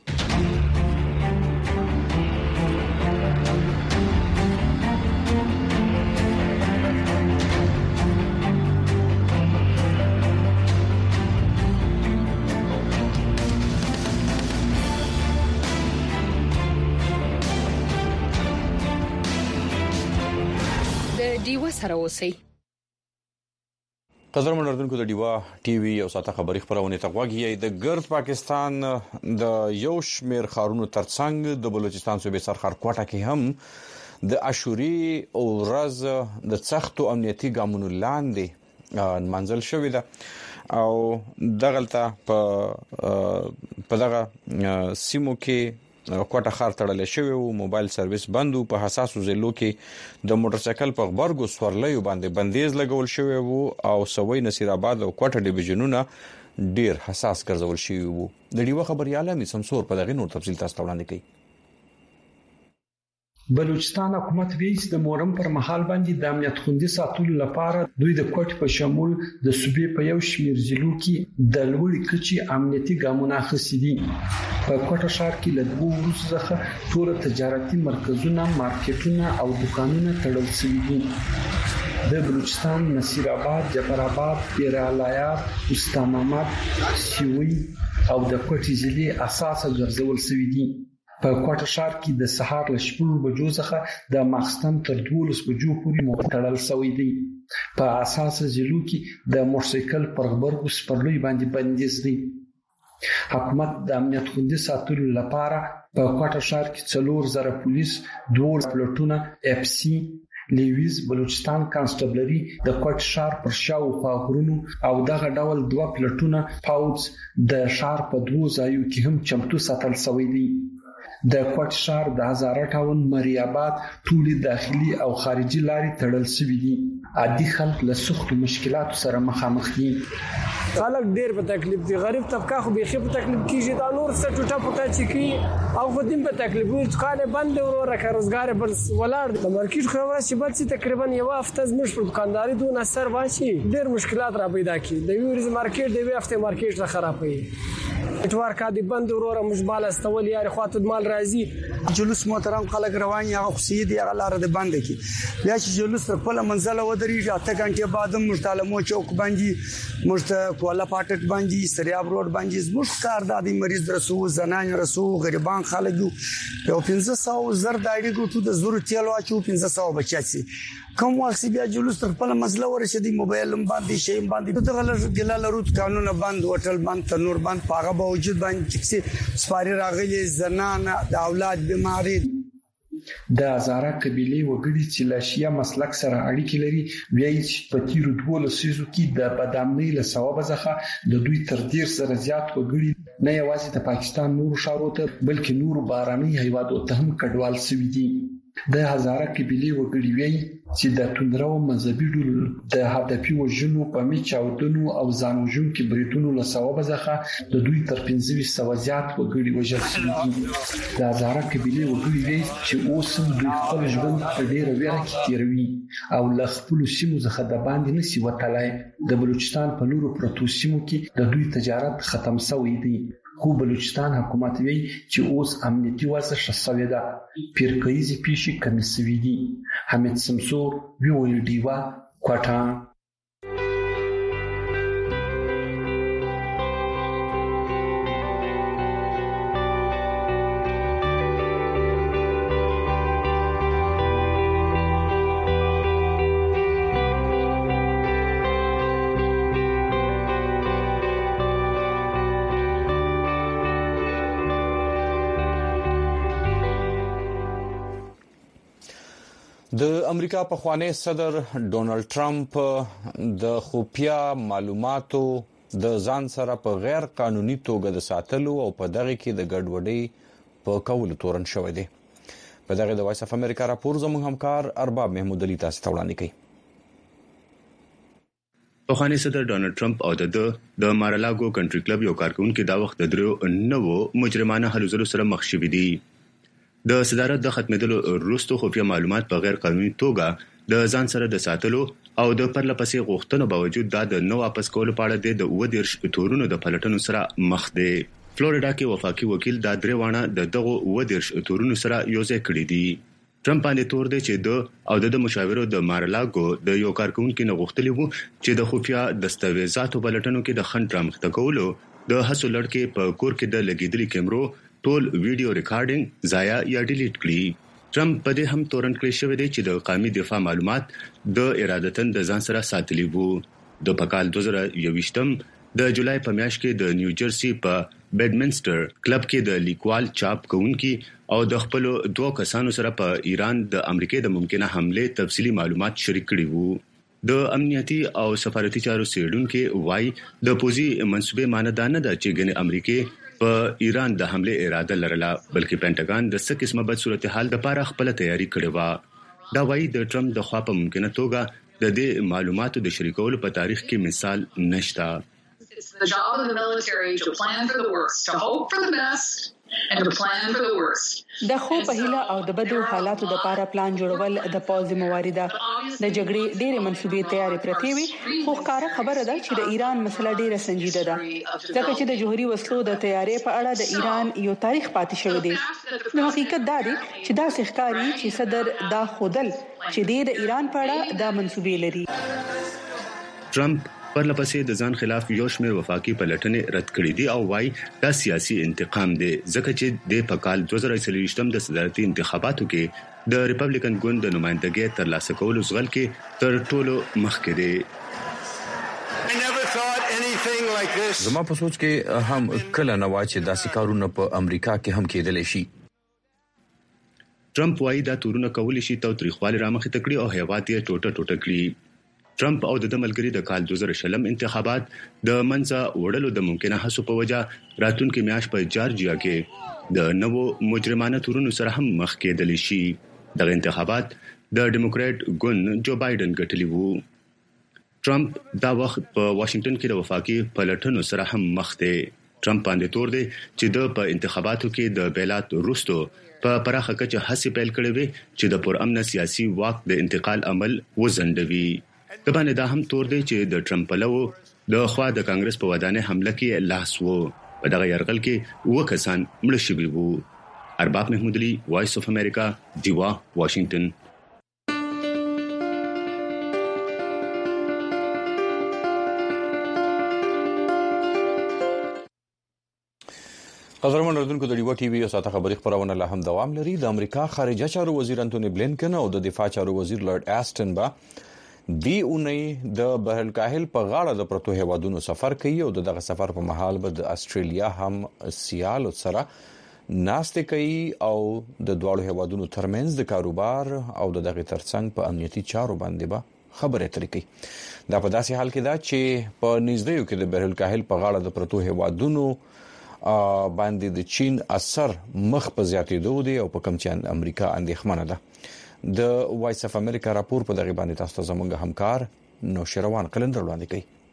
ډیوه سره اوسئ قدر منردونکو د ډیوا ټي وي او ساته خبري خبرونه ته غوږی د ګرد پاکستان د یو شمیر خارونو ترڅنګ د بلوچستان صوبې سرخار کوټه کې هم د اشوري او راز د سختو امنیتي ګامونو لاندې منځل شوې ده او دغلطه په په دغه سیمو کې کوټه خار تړل شوی او موبایل سرویس بندو په حساسو ځلو کې د موټر سایکل په غبرګو سورلیو باندې بندیز لګول شوی وو او سوي نصیر آباد او کوټه ډیویژنونه ډیر حساس ګرځول شوی وو د ډیوه خبرياله می سمسور په دغه نور تفصیل تاسو وړاندې کړي بلوچستان حکومت ویس د مورم پر محل باندې د امنیت خوندي ساتلو لپاره دوی د کوټ په شمول د صوبې په یو شمیر ضلعو کې د لوړ کچې امنیتي ګامونه اخیستي دي په کوټه ښار کې له دوه ورځې څخه ټول تجارتي مرکزونه مارکیټونه او دکانونه تړل شوي دي د بلوچستان نصیر آباد جعفر آباد پیرالایار استامامات سیوی او د کوټې ضلع اساسه ګرځول شوي دي په کوټه ښار کې د سهار له شپږ بجو څخه د ماخستن تر دولس بجو پورې مختړل شوی دی په اساس ضلعو کې د موټرسایکل پر غبرګو سپرلوي باندې بندیز دی حکومت د امنیت خوندي ساتلو لپاره په کوټه ښار کې څلور زره پولیس دوه پلټونه اف سي لیویز بلوچستان کانسټبلري د کوټ شار پر شاوخوا غرونو او دغه ډول دوه پلټونه پاوز د شار په دوه ځایو کې هم چمتو ساتل شوی دی. د کوټ شار د هزاره ټاون مریاباد ټولي داخلي او خارجي لارې تړل شوې دي. عادي خلک له سختو مشکلاتو سره مخامخ دي. خلک ډېر په تکلیف دي. غریب طبقه خو بيخي په تکلیف کیږي. دا نور څه ټوټه پټه چي کی او خو دیم په تکلیف وي. کاله بند ورو راکه روزګار بل ولاړ د مارکیټ خو ورسې بل څه تقریبا یو هفته زموږ په دکانداري دون اثر واشي. ډېر مشکلات را پیدا کی. د یورز مارکیټ د یو هفته مارکیټ را خرابوي. اتوار کا دی بند ورو مجبال استول یاري خاطر مال راځي. جلوس محترم خلک روان یا خصيدي دی غلاره د بند کی. بیا چې جلوس په خپل منځله ودرېږي اته غنټه بعد مشتالمو چوک باندې مشت کولا پاټک باندې سریاب روډ باندې زموږ کار د دې مریض رسو زنان رسو غریبان خلک یو پنځه سوه زر دایړي ګټو د زور تیل واچو پنځه سوه بچاسي کوم وخت بیا جلوس تر خپل مسله ورسېدي موبایل باندې شی باندې د غلط ګلاله روت قانون باندې هوټل باندې تنور باندې پاغه باوجود باندې چې سپاری راغلي زنان د اولاد بیماری. د هزاره قبيله وګړي چې لاشیا مسلک سره اړیکې لري وایي چې په تیرو دوه لسیزو کې د بدامنۍ له ثواب څخه د دوی تر ډیر سره زیات وګړي نه یوازې د پاکستان نورو شارو ته بلکې نورو باراني هیوادو ته هم کډوال شوي دي. د هزاره قبيله وګړي وایي چې د توندرو مذهبي ډلو د هدفي وژنو په میچاودنو او ځانوژن کې بریټونو له ثواب څخه د دوی تر پنځه سوه زیات وګړي وژل شوي دي. د هزاره قبيله وګړي وایي چې اوس هم دوی خپل ژوند په ډیره ویره کې تیروي او له خپل سیمو څخه د باندې نشي وتلای. د بلوچستان په نورو پروتو سیمو کې د دوی تجارت ختم شوی دی. خو بلوچستان حکومت وی چې اوس امنیتي وضع ښه شوې ده. پیرکایي پیښې کمې شوې دي. حمید سمسور وی ډیوا کوټا. د امریکا په خوانی صدر ډونالد ټرمپ د خفیا معلوماتو د ځان سره په غیر قانوني توګه د ساتلو او په دغه کې د ګډوډۍ په کولو تورن شوې دي. په دغه د وایس اف امریکا راپور زموږ همکار ارباب محمود علي تاسو ته وړاندې کوي. په خوانی صدر ډونالد ټرمپ او د د مارلاګو کنټری کلب یو کارکونکو د وخت د درو نوو مجرمانه هلو سره مخ شوي دي. د صدارت د ختمېدلو وروسته خفیا معلومات په غیر قانوني توګه د ځان سره د ساتلو او د پرلپسې غوښتنو باوجود دا د نو واپس کولو په اړه د اوه دیرش تورونو د پلټنو سره مخ دی. فلوریډا کې وفاقي وکیل دا درې وانه د دغه اوه دیرش تورونو سره یوځای کړی دي. ټرمپ باندې تور دی چې د او د مشاورو د مارلاګو د یو کارکونکو نه غوښتلی وو چې د خفیا دستاویزاتو پلټنو کې د خنډ رامخته کولو د هڅو لړ په کور کې د لګیدلي کیمرو ټول ویډیو ریکارډینګ ضایع یا ډیلیټ کړي. ټرمپ په دې هم تورن کړی شوی دی چې د قومي دفاع معلومات د ارادتن د ځان سره ساتلی وو. د پکال دوه زره یوویشتم د جولای په میاشت کې د نیو جرسي په بیډمنسټر کلب کې د لیکوال چاپ کوونکی او د خپل دوه کسانو سره په ایران د امریکای د ممکنه حمله تفصيلي معلومات شریک کړي وو. د امنیتي او سفارتي چارو سیډونکو وای د پوزي منسوبه ماندانه د چېګن امریکای په ایران د حمله اراده لرله بلکې پینټاګان د څه قسمه بد صورتحال د لپاره خپل تیاری کړې و. دا وایي د ټرمپ د خوا په ممکنه توګه د دې معلوماتو د شریکولو په تاریخ کې مثال نشته. It's the job of the military to plan for the worst, to hope for the best and to plan for the worst. د خو په هیله او د بدو حالاتو د لپاره پلان جوړول د پوځي موارده د جګړې ډېرې منسوبې تیاری پرتې وي. خو ښکاره خبره ده چې د ایران مسله ډېره سنجیده ده ځکه چې د جوهري وسلو د تیاری په اړه د ایران یو تاریخ پاتې شوی دی. نو حقیقت دا دی چې دا ښکاری چې صدر دا خودل چې د ایران په اړه دا منسوبې لري. ټرمپ پرلپسې د ځان خلاف یو شمېر وفاقي پلټنې رد کړې دي او وايي دا سیاسي انتقام دی ځکه چې د پکال دوه زره څلوېښتم د صدارتي انتخاباتو کې د ریپبلیکن ګوند د نمائندګۍ ترلاسه کولو ځغل کې تر ټولو مخکې دی. زما په سوچ کې هم کله نه و چې داسې کارونه په امریکا کې هم کېدلی شي. ټرمپ وايي دا تورونه کولی شي تاوتریخوالی رامخې تکړي او هیواد یې ټوټه ټوټه کړي. ټرمپ او د ملګری د کال دوه زره شلم انتخابات د منځه وړلو د ممکنه هڅو په وجه راتلونکي میاشت په جارجیا کې د نوو مجرمانه تورونو سره هم مخ کېدل شي. دغه انتخابات د ډیموکرات ګوند جو بایدن ګټلی وو. ټرمپ دا وخت په واشنگټن کې د وفاقي پلټنو سره هم مخ دی. ټرمپ باندې تور دی چې د په انتخاباتو کې د بیلات وروسته په پراخه کچه هڅې پیل کړې وي چې د پرامن سیاسي واک د انتقال عمل وزندوي. د باندې دا هم تور دی چې د ټرمپ پلوو د خوا د کانګرس په ودانې حمله کې لاس وو. په دغه يرغل کې اوه کسان مړه شوي وو. ارباب محمود علي، وایس اف امریکا، دیوا، واشنگټن. قدرمن اردوونکو د ډیوا ټي وي او ساته خبري خبرونه لا هم دوام لري. د امریکا خارجه چارو وزیر انټونی بلینکن او د دفاع چارو وزیر لارډ آسټن با دی اونۍ د بحرالکاهل په غاړه د پروتو هیوادونو سفر کوي او دغه سفر په محل به د استرالیا هم سیال سره ناشته کوي او د دوه هیوادونو ترمنځ د کاروبار او دغه ترڅنګ په امنیتي چارو باندې به خبرې اترې کوي. دا په داسې حال کې دا چې په نږدې کې د بحرالکاهل په غاړه د پروتو هیوادونو باندې د چین اثر مخ په زیاتېدو دی او په کوم چې امریکا اندېښمنه ده. د وایس اف امریکا راپور په دغه باندې تاسو ته زموږ همکار نوشروان قلندر وړاندې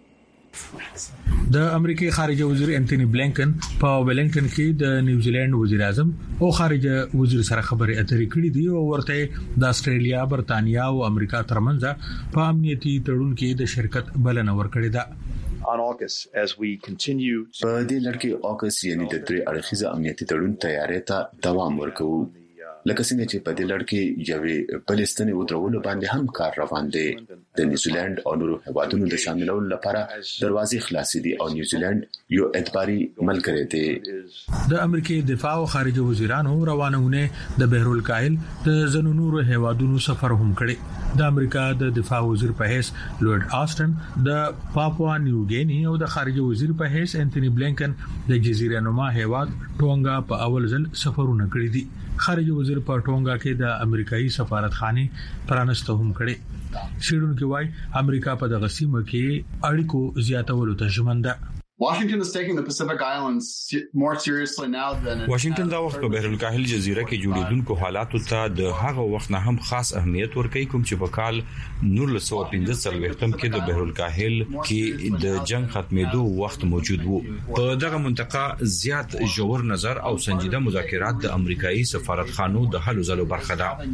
کوي. د امریکای خارجه وزیر انټونی بلینکن په ویلنګټن کې د نیوزیلند وزیر اعظم او خارجه وزیر سره خبرې اترې کړې دي او ورته د استرالیا، برتانیا او امریکا ترمنځ په امنیتي تړون کې د شرکت بلنه ورکړې ده. on AUKUS as we continue په دې لړ کې AUKUS یعنی د درې اړخیزه امنیتي تړون تیاري ته دوام ورکوي. لکه څنګه چې په دې لړ کې یوې فلسطیني ودرولو باندې هم کار روان دی. د نیوزیلند او نورو هیوادونو د شاملولو لپاره دروازې خلاصې دي او نیوزیلند یو اعتباري ملګری دی. د امریکای دفاع او خارجه وزیرانو روانونه د بحرالکاهل د زنو نورو هیوادونو سفر هم کړي. د امریکا د دفاع وزیر په حیث لارډ آسټن، د پاپوا نیو ګینی او د خارجه وزیر په حیث انټونی بلینکن د جزیره نما هیواد ټونګا په اول ځل سفرونه کړی دي. خارجه وزیر په ټونګا کې د امریکایي سفارتخانه پرانسته هم کړي. شیډونکو وايي امریکا په دغه سیمه کې اړیکو زیاتولو ته ژمن ده. Washington is taking the Pacific Islands more seriously now than واشنگټن دا وخت په بحرالکاهل جزیره کې جوړیدونکو حالاتو ته د هغه وخت نه هم خاص اهمیت ورکوي کوم چې په کال نولس سوه پنځه څلوېښتم کې د بحرالکاهل کې د جنگ ختمېدو وخت موجود وو. په دغه منطقه زیات ژور نظر او سنجیده مذاکرات د امریکایي سفارتخانو د حل زلو برخه ده.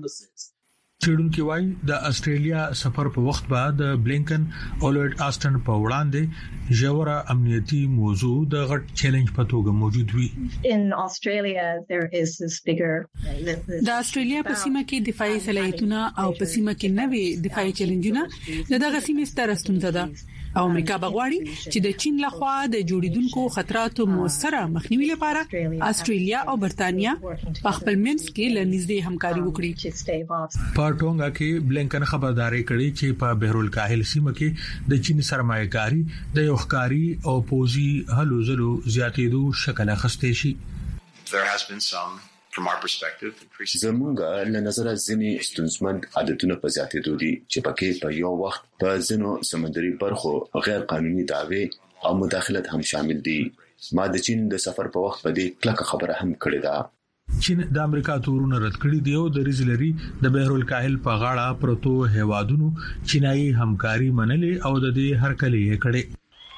چېرونکو وايي د استرالیا سفر په وخت بعد بلینکن او لارډ آسټن په وړاندې ژوره امنیتي موضوع د غټ چیلنج په توګه موجود وي. In Australia there is this bigger د استرالیا په سیمه کې دفاعي صلاحیتونه او په سیمه کې نوې دفاعي چیلنجونه د دغه سیمې ستر ستونزه ده او امریکا بغواړي چې د چین لخوا د جوړیدونکو خطراتو موثره مخنیوي لپاره استرالیا او برتانیا په خپل منځ کې لنیزدې همکاري وکړي. په ټونګا کې بلینکن خبرداري کړې چې په بحرالکاهل سیمه کې د چین سرمایه‌کاري د یو ښکاری او پوزي هلو زلو زیاتېدو شکل اخیسته شي. There has been some from our perspective زمونږ له نظره ځینې ستونزمند عادتونه په زیاتېدو دي چې پکې په یو وخت په ځینو سمندري برخو غیر قانوني دعوی او مداخلت هم شامل دي. ما د چین د سفر په وخت په دې کلکه خبره هم کړې ده. چین د امریکا تورونه رد کړی دی او د ریزلري د بحرالکاهل په غاړه پروتو هیوادونو چینایي همکاري منلې او د دې هرکلی یې کړې.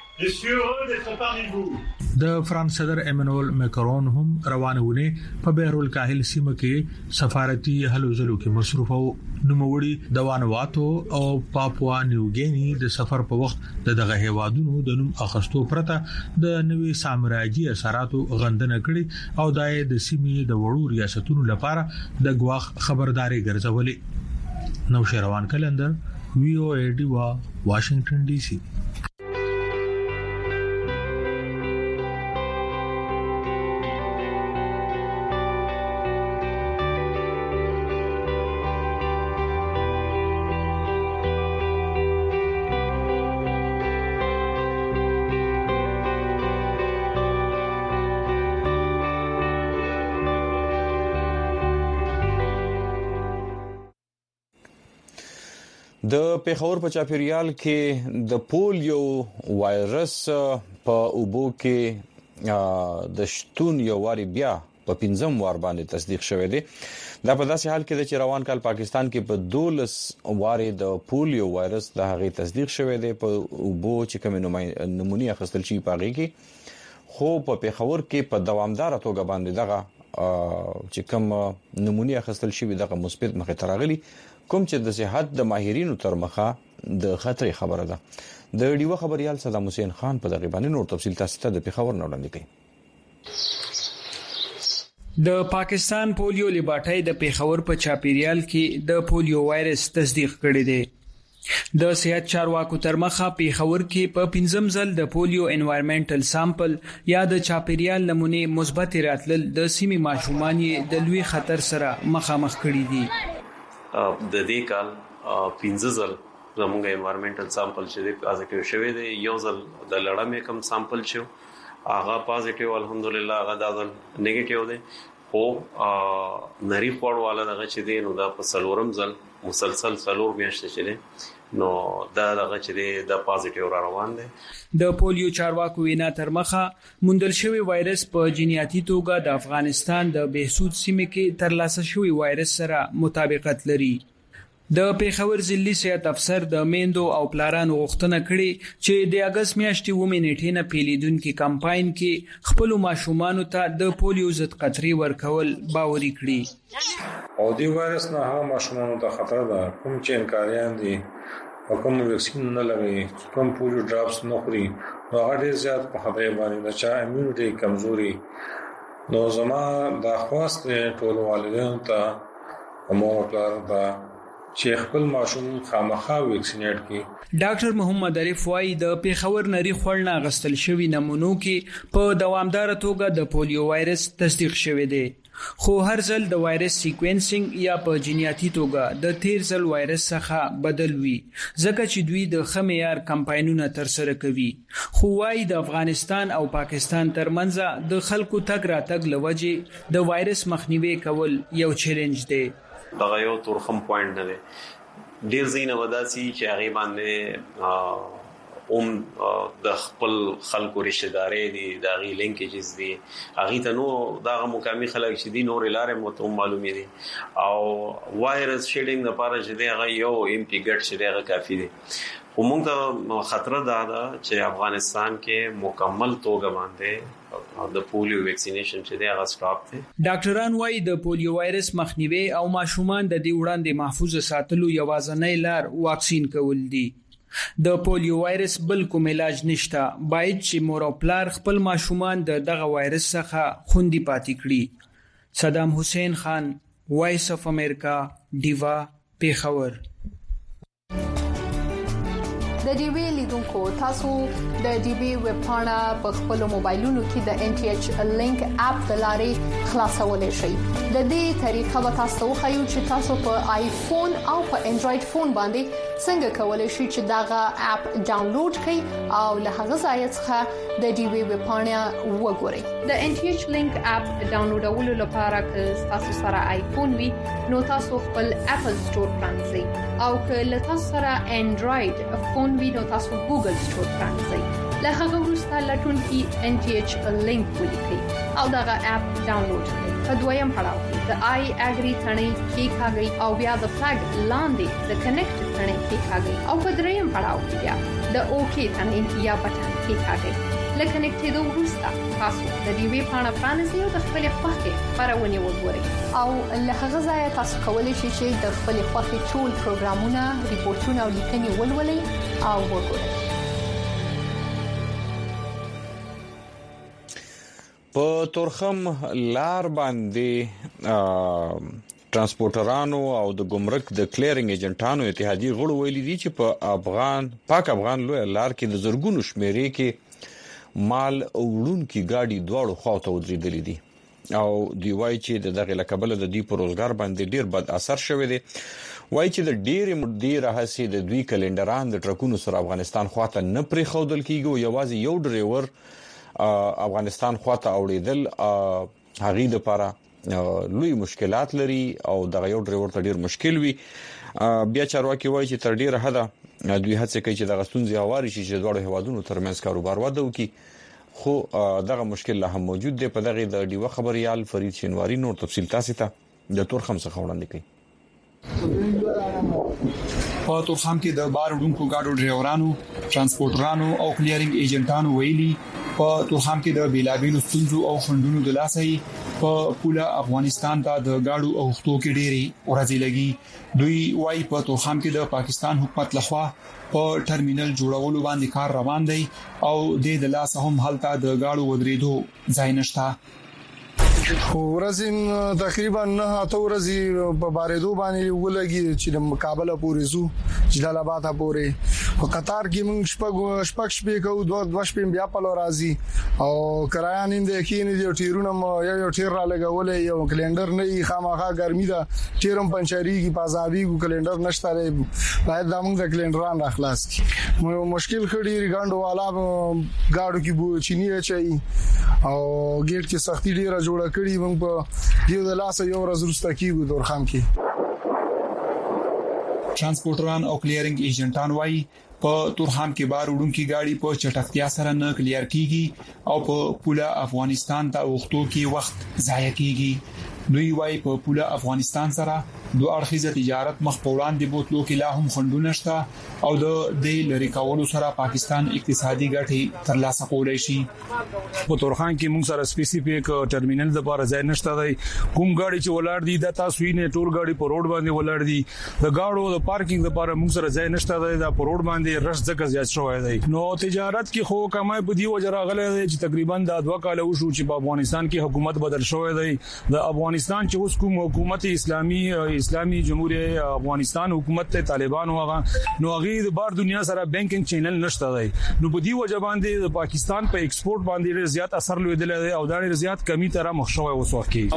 د فرانس صدر ایمانوئل ماکرون هم روانونه په بحرالکاهل سیمه کې سفارتي هلو زلو کې مصروف وو. نوموړي د وانواتو او پاپوا نیو ګینی د سفر په وخت د دغه هیوادونو د نوم اخستو پرته د نوې سامراجي اثراتو غندنه کړې او د سیمې د وړو ریاستونو لپاره د غواخ خبرداري ګرځولې. نو شروان کلندر وی او ای ډی وا واشنگټن ډي سي. د پیښور په چاپیریال کې د پولیو وایرس په اوبو کې د شتون یو واری بیا په پنځم وار باندې تصدیق شوې ده دا په داسې حال کې چې روان کال پاکستان کې په دولس واری د پولیو وایرس د هغه تصدیق شوې ده په اوبو چې کوم نمونه اخیستل شي پاږي کې خو په پیښور کې په دوامدار توګه باندې دغه چې کوم نمونه اخیستل شي دغه مثبت مخه ترغلي کوم چې د صحت د ماهرینو تر مخه د خطر خبره ده د ډیو خبريال صدام حسین خان په دغه باندې نور تفصیل تاسو ته د پیښور نه وړاندې کوي د پاکستان پولیو لیبارټي د پیښور په چاپیریال کې د پولیو وایرس تصدیق کړی دی د صحت چارواکو تر مخه پیښور کې په پنځم ځل د پولیو انوایرنمنټل سامپل یا د چاپیریال نمونه مثبت راتلل د سیمې ماشومان د لوی خطر سره مخامخ کړي دي د دې کال پنځه ځل زموږ انوایرنمنټل سامپل چې د پازیټیو شوی دی یو ځل د لړمې کم سامپل شو هغه پازیټیو الحمدلله هغه د ځل نیگیټیو دی خو نری فور والا دغه چې دی نو دا په سلورم ځل مسلسل سلور میاشتې چې دی نو دا دغه چې دی د پازیټیو را روان دی د پولیو چارواکو وینا تر مخه موندل شوی وایرس په جینیاتي توګه د افغانستان د بهسود سیمه کې ترلاسه شوی وایرس سره مطابقت لري د پیښور ضلعي صحت افسر د میندو او پلارانو غوښتنه کړې چې د اگست میاشتې و مینټې نه پیلیدونکو کمپاین کې خپل ماشومان ته د پولیو ضد قطري ورکول باوري کړي او دی وایرس نه هغه ماشومان ته خطر ده کوم چې انکاریان دي او کوم ویکسین نه لګي کوم پولیو ډراپس نه خوري نو هغه ډیر زیات په خطر باندې د چا ایمونټي کمزوري نو زما د خواست ټول والدینو ته مور پلار ته چې خپل ماشوم خامخا ویکسینیټ کړي ډاکټر محمد عارف وايي د پیښور نری خړنه غستل شوی نمونو کې په دوامدار توګه د پولیو وایرس تصدیق شوی دی خو هر ځل د وایرس سیکوینسینګ یا په جینیاتي توګه د تیر ځل وایرس څخه بدل وي ځکه چې دوی د خمیار کمپاینونه تر سره کوي خو وايي د افغانستان او پاکستان ترمنځ د خلکو تګ راتګ لوجه د وایرس مخنیوي کول یو چیلنج دی دغه یو تورخم پوینټ نه دی ډیر زینه وداسي چې هغه باندې اوم د خپل خلکو رشتہ داري دي د غي لینکیجز دي هغه ته نو دغه مقامي خلک چې دي نور لارې مو معلومي دي او وایرس شیډینګ لپاره چې دی هغه یو ایم پی ګټ چې دی هغه کافي دي خو موږ ته خطر ده چې افغانستان کې مکمل توګه باندې د پولیو ویکسینیشن چې دی هغه سټاپ دی ډاکټران وايي د پولیو وایرس مخنیوي او ماشومان د دې وړاندې محفوظ ساتلو یوازینی لار واکسین کول دي د پولیو وایرس بل کوم علاج نشته باید چې مور او پلار خپل ماشومان د دغه وایرس څخه خوندي پاتې کړي صدام حسین خان وایس اف امریکا دیوا پیښور د ډي وی لیدونکو تاسو د ډي وی ویب پاڼه په خپل موبایلونو کې د ان ټي ایچ لینک اپ د لارې خلاصولای شئ د دې طریقه به تاسو خو چې تاسو په آیفون او په انډراید فون باندې څنګه کولای شئ چې داغه اپ ډاونلوډ کړئ او له هغه ځای څخه د ډي وی ویب پاڼه وګورئ د ان ټي ایچ لینک اپ ډاونلوډولو لپاره که تاسو سره آیفون وي نو تاسو خپل اپل سٹور پرانځئ او که له تاسو سره انډراید فون وي نو تاسو ګوګل سٹور پرانځئ له هغه وروسته لټون کې ان ټي ایچ لینک ولیکئ او دغه اپ ډاونلوډ کړئ په دویم پړاو کې د آی اګری ثنې کې کاږي او بیا د فلګ لاندې د کنیکټ ثنې کې کاږي او په دریم پړاو کې بیا د اوکی ثنې یا بټن کې کاږي لکه نکټېدو وروسته تاسو د دې وی پاڼه پرانیزئ او د خپل خوښې خبرونه وګورئ او له هغه ځایه تاسو کولی شئ چې د خپل خوښې ټول پروګرامونه ریپورتونه او لیکنې ولولئ او وګورئ په تورخم لار باندې ترانسپورټرانو او د ګمرک د کلیرینګ ایجنټانو اتحادیه غړو ویلي دي چې په افغان پاک افغان لوی لار کې د زرګونو شمیرې کې مال وړونکي گاډي دواړو خواته ودرېدلې دي او دی وای چې دغه لکبل د دې پروزګار باندې ډیر بد اثر شوی دی وای چې د ډیر مدیر هڅې د دوی کلندران د ټرکونو سره افغانستان خواته نه پرې خودل کیږي یوازې یو ډرایور افغانستان خواته اوریدل هغه د لپاره لوی مشکلات لري او دغه یو ډرایور ته ډیر مشکل وي بیا چارواکي وایي چې تر ډیره حده دوی هڅه کوي چې د غستونځي هواري شي چې دوه هوادونو ترمنځ کاروبار وده وکړي، خو دغه مشکل لا هم موجود دی. په دغه د ډیوه خبريال فرید شینواری نور تفصیل تاسو ته د تورخم څخه وړاندې کوي. په تورخم کې د بار وډونکو ګاډو ډرایورانو، ترانسپورټرانو او کلیرینګ ایجنټانو ویلي په تورخم کې د بیلابیلو ستونزو او خندونو د لاسه په پوله افغانستان ته د ګاډو او خطو کې ډېری ورځې لګي. دوی وايي په تورخم کې د پاکستان حکومت لخوا په ټرمینل جوړولو باندې کار روان دی او د لاسه هم حالت د ګاډو ودرېدو ځای نشته. ورځین تقریبا نه اته ورځې په باریدو باندې ولګي چې د کابل پورې زو جلال آباد پورې په قطار کې موږ شپږ شپږ شپې کوو دوه دوه شپې بیا په لور راځي او کرایان اند کې نه دی ټیرونه یو یو ټیر را لګولې یو کلندر نه خامخا ګرمي ده ټیرم پنچاري کې پازابي کو کلندر نشته باید د موږ د کلندران راخلاص کی مشکل کړي ریګاندو والا گاډو کې بو چینی چي او ګیټ کې سختي ډیره جوړه کړي موږ په دیو د لاسه یو ورځ وروسته کیږي تورخم کې. ترانسپورټران او کلیرینګ ایجنټان وايي په تورخم کې بار وډونکو ګاډي په چټکتیا سره نه کلیر کیږي او په پوله افغانستان ته وختو کې وخت ضایع کیږي. دوی وايي په پوله افغانستان سره دوه اړخیزه تجارت مخ په وړاندې بوتلو کې لا هم خندونه شته او د دې لری کولو سره پاکستان اقتصادي ګټې ترلاسه کولای شي. په تورخم کې موږ سره سپیسیفیک ټرمینل د لپاره ځای نشته دی. کوم ګاډي چې ولاړ دي د تاسو یې ټول ګاډي په روډ باندې ولاړ دي، د ګاډو د پارکینګ لپاره موږ سره ځای نشته دی، د په روډ باندې رش ځکه زیات شوی دی. نو تجارت کې خو کمای په دی وجه راغلی دی چې تقریبا د دوه کال وشو چې په افغانستان کې حکومت بدل شوی دی. د افغانستان چې اوس کوم حکومت اسلامي اسلامي جمهوریت افغانستان حکومت ته طالبان وغه نو هغه د بار دنیا سره بانکینګ چینل نشته دی. نو په دی وجه باندې د پاکستان په ایکسپورت باندې زیات اثر لیدل دی او دا ډیر زیات کمی تر مخ شوی وسوخ کی.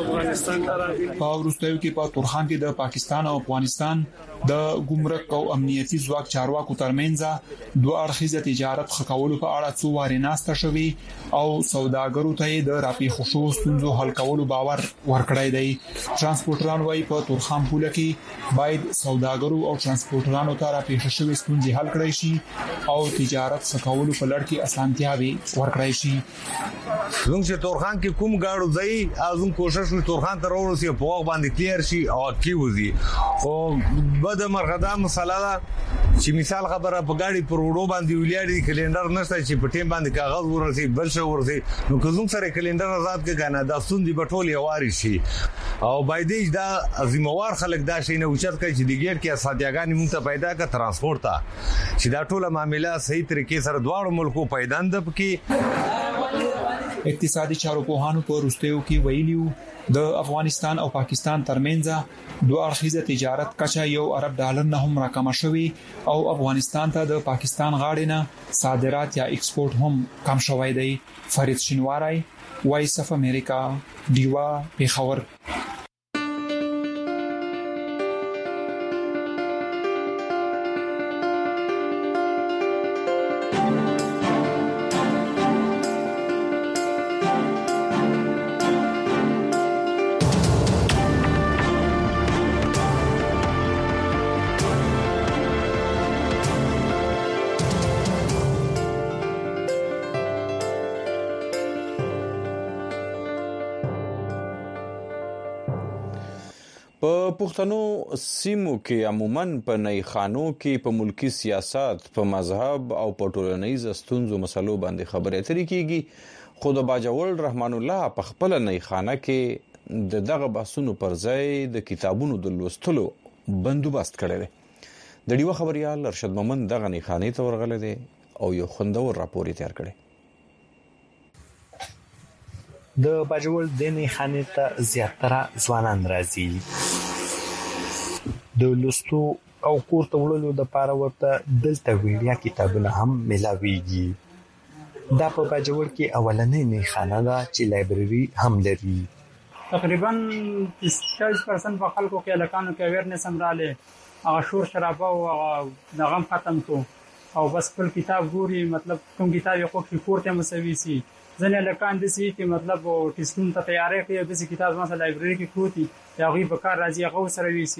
په ورستیو کې په تورخم کې د پاکستان او افغانستان د ګمرک او امنیتي ځواک چارواکو ترمنځ دوه اړخیزه تجارت خکولو په اړه څو واره ناسته شوی او سوداګرو ته د راپی خوشو ستونزو حل کولو باور ورکړی دی. ترانسپورټران وايي په تورخم پوله کې باید سوداګرو او ترانسپورټرانو ته راپی خوشو ستونزې حل کړي شي او تجارت خکولو په لړ کې اسانتیاوي ورکړي شي. زموږ چې تورخم کې کوم گاډو ځای ازم کوشش وکړو تورخم ته ورسې په وخت باندې کلیر شي او کیوزي خو بده مرغدا مسله ده چې مثال خبره په گاډي پر وړو باندې ولیاړي کلندر نشته چې په ټیم باندې کاغذ ورسي بل څه ورسي نو کوم سره کلندر آزاد کې کنه دا سوندي بټول یواري شي او بایدې دا ازموار خلک دا شي نه اوچت کوي چې د ګیټ کې اساتیاګانی مونږ ته پیدا کا ترانسپورت ته چې دا ټوله معاملې صحیح طریقې سره دواړو ملکو پیداند پکې. اقتصادي چارو پوهانو په روستیو کې ویلیو د افغانستان او پاکستان ترمنځ دوه اړخیزه تجارت کچا یو ارب ډالر نه هم راکم شوی او افغانستان ته د پاکستان غاړې نه صادرات یا ایکسپورت هم کم شوی دی. فرید شینواری، وایس اف امریکا، دیوا، پیښور. په پښتنو سیمو کې عموماً په نه خانو کې په ملکی سیاست، په مذهب او په ټولنیز ستونزو مسلو باندې خبرې اترې کیږي. خو د باجوړ رحمان الله په خپل نه خانه کې د دغه بحثونو پر ځای د کتابونو د لوستلو بندوبست کړی دی. د ډیوه خبريال ارشد مومن دغه نه خانه ته ورغلی دی او یو خوندور راپور تیار کړی. د باجوړ د نه خانه ته زیاتره ځوانان راځي. د لوستو او کور ته وړلو د پاره ورته دلته ویډیا کتابونه هم ملاويږي. دا په باجوړ کې اولنې نه خانه ده چې لایبرری هم لري. تقریبا چالیس پرسنټ په خلکو کې لکانو کې اویرنس هم رااله، هغه شور شرابه او نغم ختم کو او بس خپل کتاب ګوري. مطلب کوم کتاب یو خو کورته مسوي سي ځنه لکان د سي چې مطلب ټیسټون ته تیارې کوي د سي کتاب مثلا لایبرری کې کوتي یا غي بکار راځي هغه سره ویسي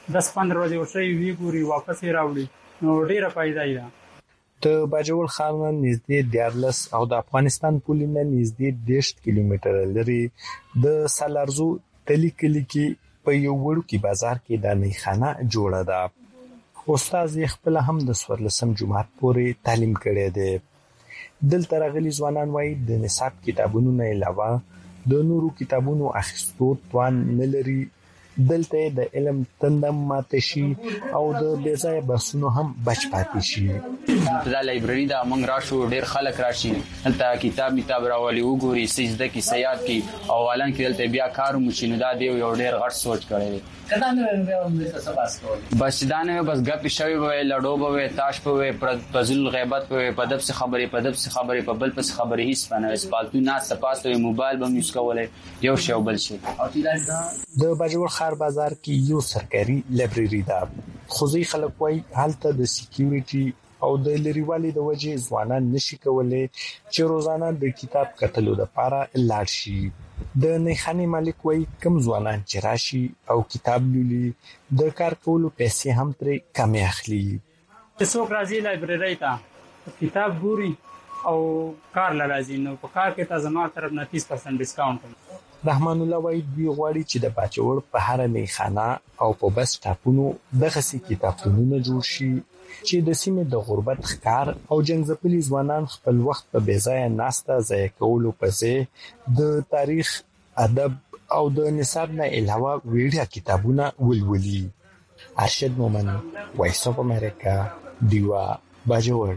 دس پندرہ ورځې ورشي وی ګوري واپس یې راوړي نو ډیره فائدہ ده. د باجوړ ښار نه نږدې دیارلس او د افغانستان پولې نه نږدې دېرش کیلومتره لري د سالارزو تلی کلی کې په یو وړوکی بازار کې د میخانه جوړه ده. استاد یې خپل هم د سورلسم جمعات پورې تعلیم کړی دی. دلته راغلي ځوانان وایي د نصاب کتابونو نه علاوه د نورو کتابونو اخیستو توان نه لري. دلته د علم تندم ماته شي او د بېځایه بحثونو هم بچ پاتې شي. دا لایبرری دا موږ راشو ډېر خلک راشي دلته کتاب کتاب راولي وګوري سجده کې سیاد کې او ولان کې دلته بیا کار مو شنو دا دی یو ډېر غټ سوچ کړی دی. کله نو موږ څه بس کول بس دا نه بس غپ شوی وای لړو به تاش په پزل غیبت په پدب څخه خبرې پدب څخه خبرې په بل پس خبرې هیڅ پنه اسپالتو نه سپاسو موبایل به یوز کوله یو شی بل شي. د باجوړ ښار بازار کې یو سرکاري لایبرری ده. خوځي خلک وای حالت د سکیورټي او د لریوالي د وجې ځوانان نشي کولای چې روزانه د کتاب کتلو لپاره لاړ شي. د نخاني مالک وای کم ځوانان چې راشي او کتاب لولي د کار کولو پیسې هم ترې کم اخلي. څوک راځي لایبرری ته کتاب ګوري او کار لازم نو په کار کې تاسو ما طرف نه تیس پرسنټ ډیسکاونټ. رحمان الله وای دوی غواړي چې د باجوړ په هر میخانه او په بس ټاپونو دغه سي کتابتونونه جوړ شي چې د سیمې د غربت ښکار او جنگ ځپلي ځوانان خپل وخت په بېځایه ناسته ضایع کولو پسې د تاریخ ادب او د نصاب نه علاوه ویډیا کتابونه ولولي. ارشد مومن وایس اف امریکا دیوا باجوړ.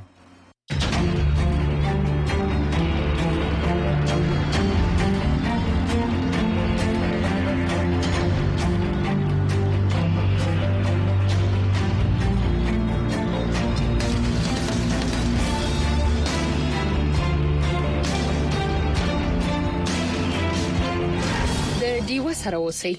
سره اوسئ.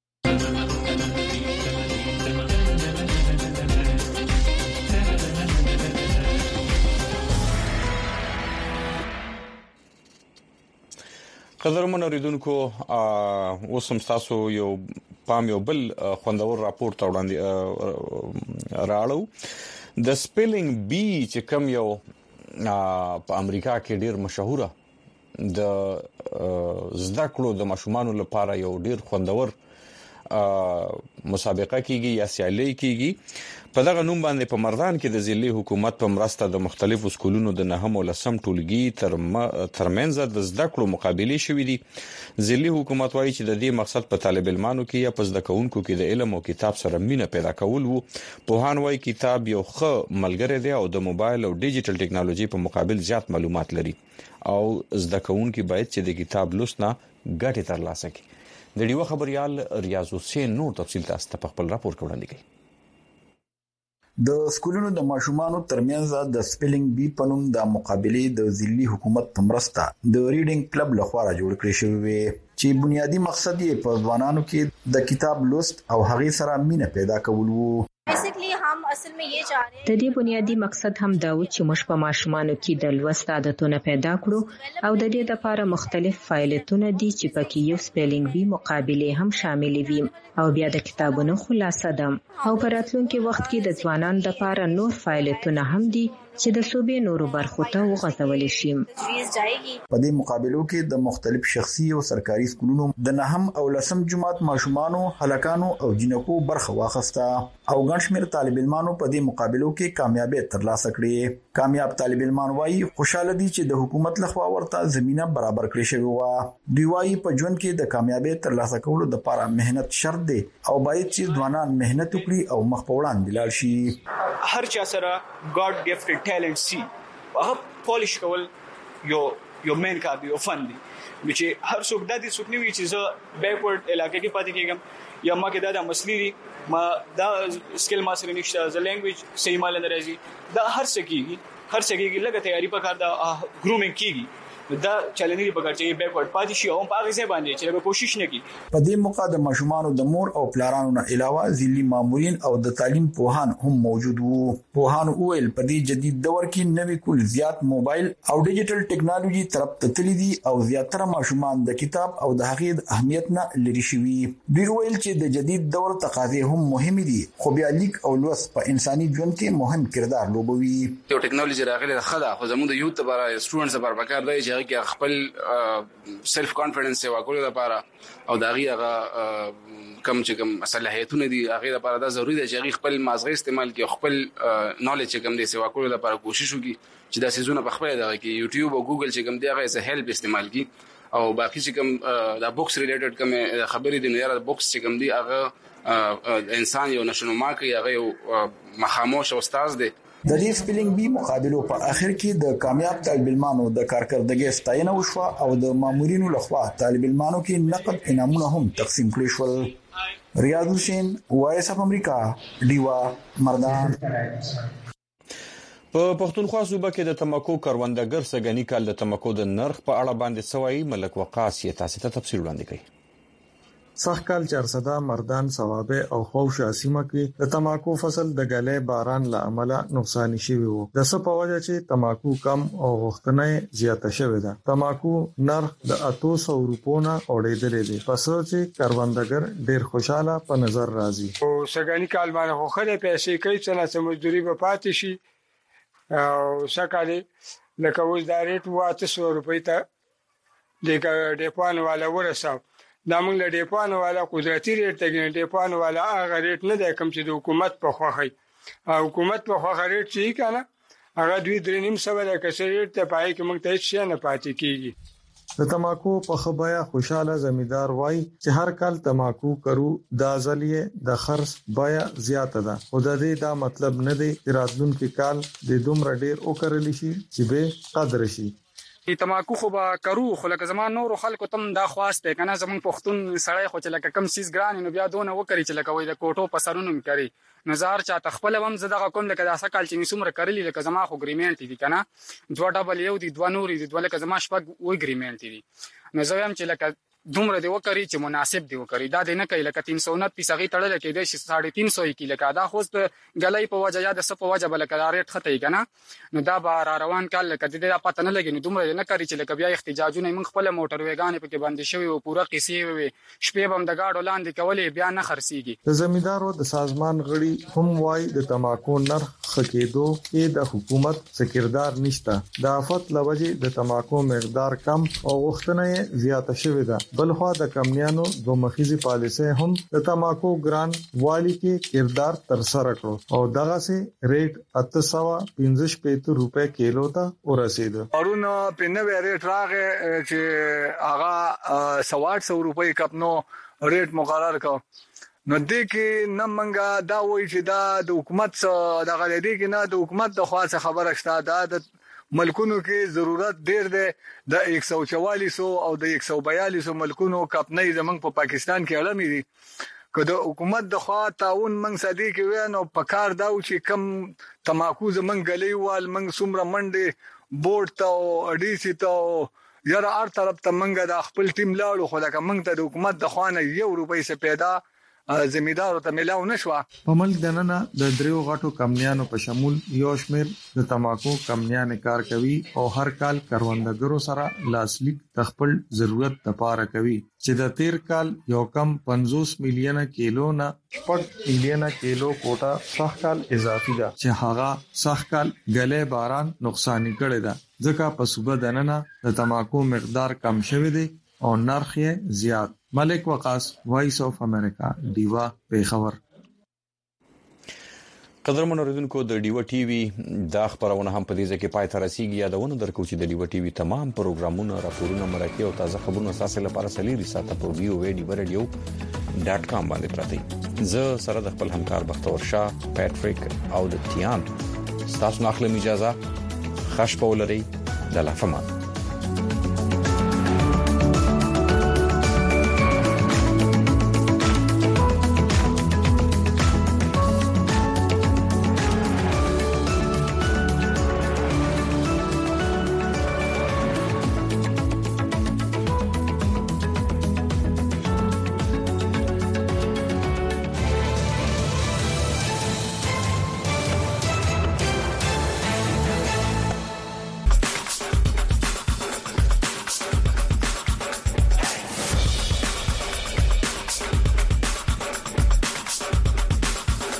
قدرمن اوریدونکو اوسم تاسو یو پام یو بل خوندور راپور ته وړاندې راړو. د سپیلینګ بی چې کوم یو په امریکا کې ډیر مشهوره د زده کړو د ماشومانو لپاره یو ډیر خوندور مسابقه کیږي یا سیالي کیږي. په دغه نوم باندې په مردان کې د ضلعي حکومت په مرسته د مختلفو سکولونو د نهم او لسم ټولګي ترمنځ د زده کړو مقابله شوې دي. ضلعي حکومت وایي چې د دې مقصد په طالب علمانو کې یا په زده کوونکو کې د علم او کتاب سره مینه پیدا کول وو. پوهان وایي کتاب یو ښه ملګری دی او د موبایل او ډیجیټل ټکنالوژي په مقابل زیات معلومات لري او زده کوونکو باید چې د کتاب لوستنه ګټه ترلاسه کړي. د ډیو خبريال ریاض حسین نور تفصیل تاسو ته خپل راپور وړاندې کوي. د سکولونو د ماشومانو ترمنځ د سپیلینګ بی په نوم د مقابله د ضلعي حکومت په مرسته د ریډینګ کلب لخوا جوړ کړی شوی چې بنیادی مقصد یې په ځوانانو کې د کتاب لوست او هغې سره مینه پیدا کول وو. بیسیکلی هم اصل میں یہ چاہ رہے ہیں د دې بنیادی مقصد هم دا و چې موږ په ماشومانو کې د لوست عادتونه پیدا کړو او د دې لپاره مختلف فعالیتونه دي چې پکې یو سپیلینګ بی مقابله هم شامل وي او بیا د کتابونو خلاصه ده او په راتلونکي وخت کې د ځوانانو لپاره نور فعالیتونه هم دي چې د صوبې نورو برخو ته وغځول شي. په دې مقابلو کې د مختلف شخصي او سرکاري سکولونو د نهم او لسم جماعت ماشومانو هلکانو او جنکو برخه واخیسته او ګڼ شمېر طالب علمانو په دې مقابلو کې کامیابی ترلاسه کړې. کامیاب طالب علمان وایي خوشاله دي چې د حکومت لخوا ورته زمينه برابر کړې شوی و. دوی وایي په ژوند کې د کامیابی ترلاسه کولو لپاره مهنت شرط دی او باید چې ځوانان مهنت وکړي او مخ په وړاندې لاړ شي. هر چا سره ګاډ ګیفټډ ټیلنټ سي هغه پالیش کول یو یو مین کار دی او فن دی چې هر څوک د دې څوک نیوي چې زه بیکورډ علاقې کې پاتې کېږم یا ما کې دا د مسلې دي ما دا سکل ما سره نشته ز لینګویج صحیح مال نه راځي دا هر څه کېږي هر څه کېږي لکه تیاری په کار دا ګرومینګ کېږي دا چلنې بغیر چې بیکورډ پاتې شي او په هغه ځای باندې چې کوشش نه کوي. په دې موقع د ماشومان د مور او پلارانو نه علاوه ځلي مامورین او د تعلیم پوهان هم موجود وو. پوهان وویل په دې جدید دور کې نوې کول زیات موبایل او ډیجیټل ټیکنالوژي طرف ته تللی دي او زیاتره ماشومان د کتاب او د هغې د اهمیت نه لري شوي. دوی ویل چې د جدید دور تقاضې هم مهمه دي خو بیا لیک او لوست په انساني ژوند کې مهم کردار لوبوي. یو ټیکنالوژي راغله خدا خو زموږ د یوت لپاره سټوډنټس لپاره پکار دی چې هغه خپل سیلف کانفیډنس او کولو لپاره او دا هغه کم چې کم صلاحیتونه دي هغه لپاره دا ضروری دی چې هغه خپل مازغه استعمال کوي خپل نالج چې کم دي سیوا کولو لپاره کوشش وکړي چې دا سيزونه په خپل دغه کې یوټیوب او ګوګل چې کم دی هغه زه هیلپ استعمال کوي او باقي چې کم دا بوکس ریلیټډ کوم خبرې دي نو یاره بوکس چې کم دی هغه انسان یو نشونما کوي هغه یو مخاموش استاد دی. د دې سپیلینګ بي مقابلو په اخر کې د کامیاب طالب علمانو د کارکردګۍ ستاینه وشوه او د مامورینو لخوا طالب علمانو کې نقد انعامونه هم تقسیم کړي شول. ریاض حسین وایس اف امریکا دیوا مردان. په پښتونخوا صوبه کې د تماکو کروندګر سګنی کال د تماکو د نرخ په اړه باندې سوای ملک وقاص یې تاسو ته تفصیل وړاندې کړي. سخکال چارصدا مردان ثوابه او خوش اسیمه کې د تماکو فصل د غلې باران له امله نقصان شوی وو. د څه په وجه چې تماکو کم او غوښتنه زیاته شوې ده. تماکو نرخ د اته سو روپو نه اورېدلې دي. پس چې کروندګر ډېر خوشاله په نظر راځي. او سګانی کال باندې خو خله پیسې کوي چې نه مزدوري به پاتې شي او سکالي لکه وز دا ریټ و اته سو روپۍ ته د ډیپوان والا ورساو. دا موږ له ډیپوانو والا قدرتي ریټ ته ډیپوانو والا هغه ریټ نه دی کوم چې د حکومت په خوخه او حکومت په خوخه ریټ چې کنه هغه دوی درې نیم سو د کسر ریټ ته پای کې موږ ته هیڅ نه پاتې کیږي. د تماکو په خبره خوشاله زمیدار وای چې هر کال تماکو کرو د ازلیه د خرڅ بیا زیاته ده. خو د دې دا مطلب نه دی چې راتلونکي کال د دومره ډیر او کړل شي چې به قدر شي. تماکو خو به کرو خو لکه زمان نور خلکو تم دا خواسته کنه زمون پښتون سړی خو چې لکه کم سیس ګران نو بیا دونه وکړي چې لکه وای د کوټو په سرونو کوي نظر چا تخپل هم زدهغه کوم لکه داسه کال چې نسومره کړلی لکه زما خو اګریمنت دي کنه دوه ډبل یو دي دوه نوري دي دوه لکه زما شپږ و اګریمنت دي نو زه هم چې لکه دومره دی وکړي چې مناسب دی وکړي دا د نه کوي لکه تین سو انتیس هغه تړل کې د ساڑھے تین سو کې لکه دا خو د غلې په وجه یا د سپ په وجه بل کړه ریټ خته کنه نو دا به روان کال لکه د دې پته نه لګي نو دومره نه کوي چې لکه بیا احتجاجونه من خپل موټر وېګانې په کې باندې شوی او پوره قصې وي شپې بم د گاډو لاندې کولې بیا نه خرسيږي. د زمیندارو د سازمان غړي هم وای د تماکو نرخ خکېدو کې د حکومت څخکردار نشته. د آفت لوجه د تماکو مقدار کم او وختنه زیاته شوې ده. بل خو د کم یانو دو مخیزی پالیسي هم د تماکو ګران والی کې کردار تر سره کړو او دغه سي ریټ اته سو پنځه پنځه روپے کیلو ته ورسید. ورونه په نوې ریټ راغې چې هغه سوات سو روپے کپنو ریټ مقرر کړ نو دې کې نه منګه دا وایي چې دا د حکومت د غلطي کې نه د حکومت د خاصه خبره شته دا د ملکونو کې ضرورت ډیر دی د یک سو چوالیس او د یک سو بیالیس ملکونو کپنۍ زمنګ په پاکستان کې اړه مې دي که د حکومت د خوا تعاون منګ صدې کې وینو په کار دا چې کم تماکو زمنګ غلې وال منګ سومره منډه بورډ ته اډي سي ته یاره هر طرف ته منګه د خپل ټیم لاړو خو لکه منګ ته د حکومت د خوا نه یو روپۍ څخه پیدا زمیندارو ته ملاو نشو. په ملک دننه د دریو غټو کمپنیانو په شمول یو شمیر د تماکو کمپنیان کار کوي او هر کال کروندګرو سره لاسلیک تخپل ضرورت لپاره کوي چې د تیر کال یو کم پنځوس میلیونه کیلو نه شپږ میلیونه کیلو کوټه صح کال اضافي ده چې هغه صح کال غلې باران نقصان کړي ده ځکه په صوبه دننه د تماکو مقدار کم شوی دی او نرخ یې زیات. ملک وقاص وایس اف امریکا دیوا پیښور. قدرمن اوریدونکو د ډیوا ټي وي د خبرونه هم په دې ځکه پای ته رسیدي یادونه درکو چې د ډیوا ټي وي تمام پروګرامونه راپورونه مرکه او تازه خبرونه تاسو لپاره سلیری ساته په ویو وی ډیوا رادیو ډاټ کام باندې پراته. زه سره د خپل همکار بختور شاه پیټریک او د تیان تاسو نه اخلم اجازه خښ په ولري د لافمان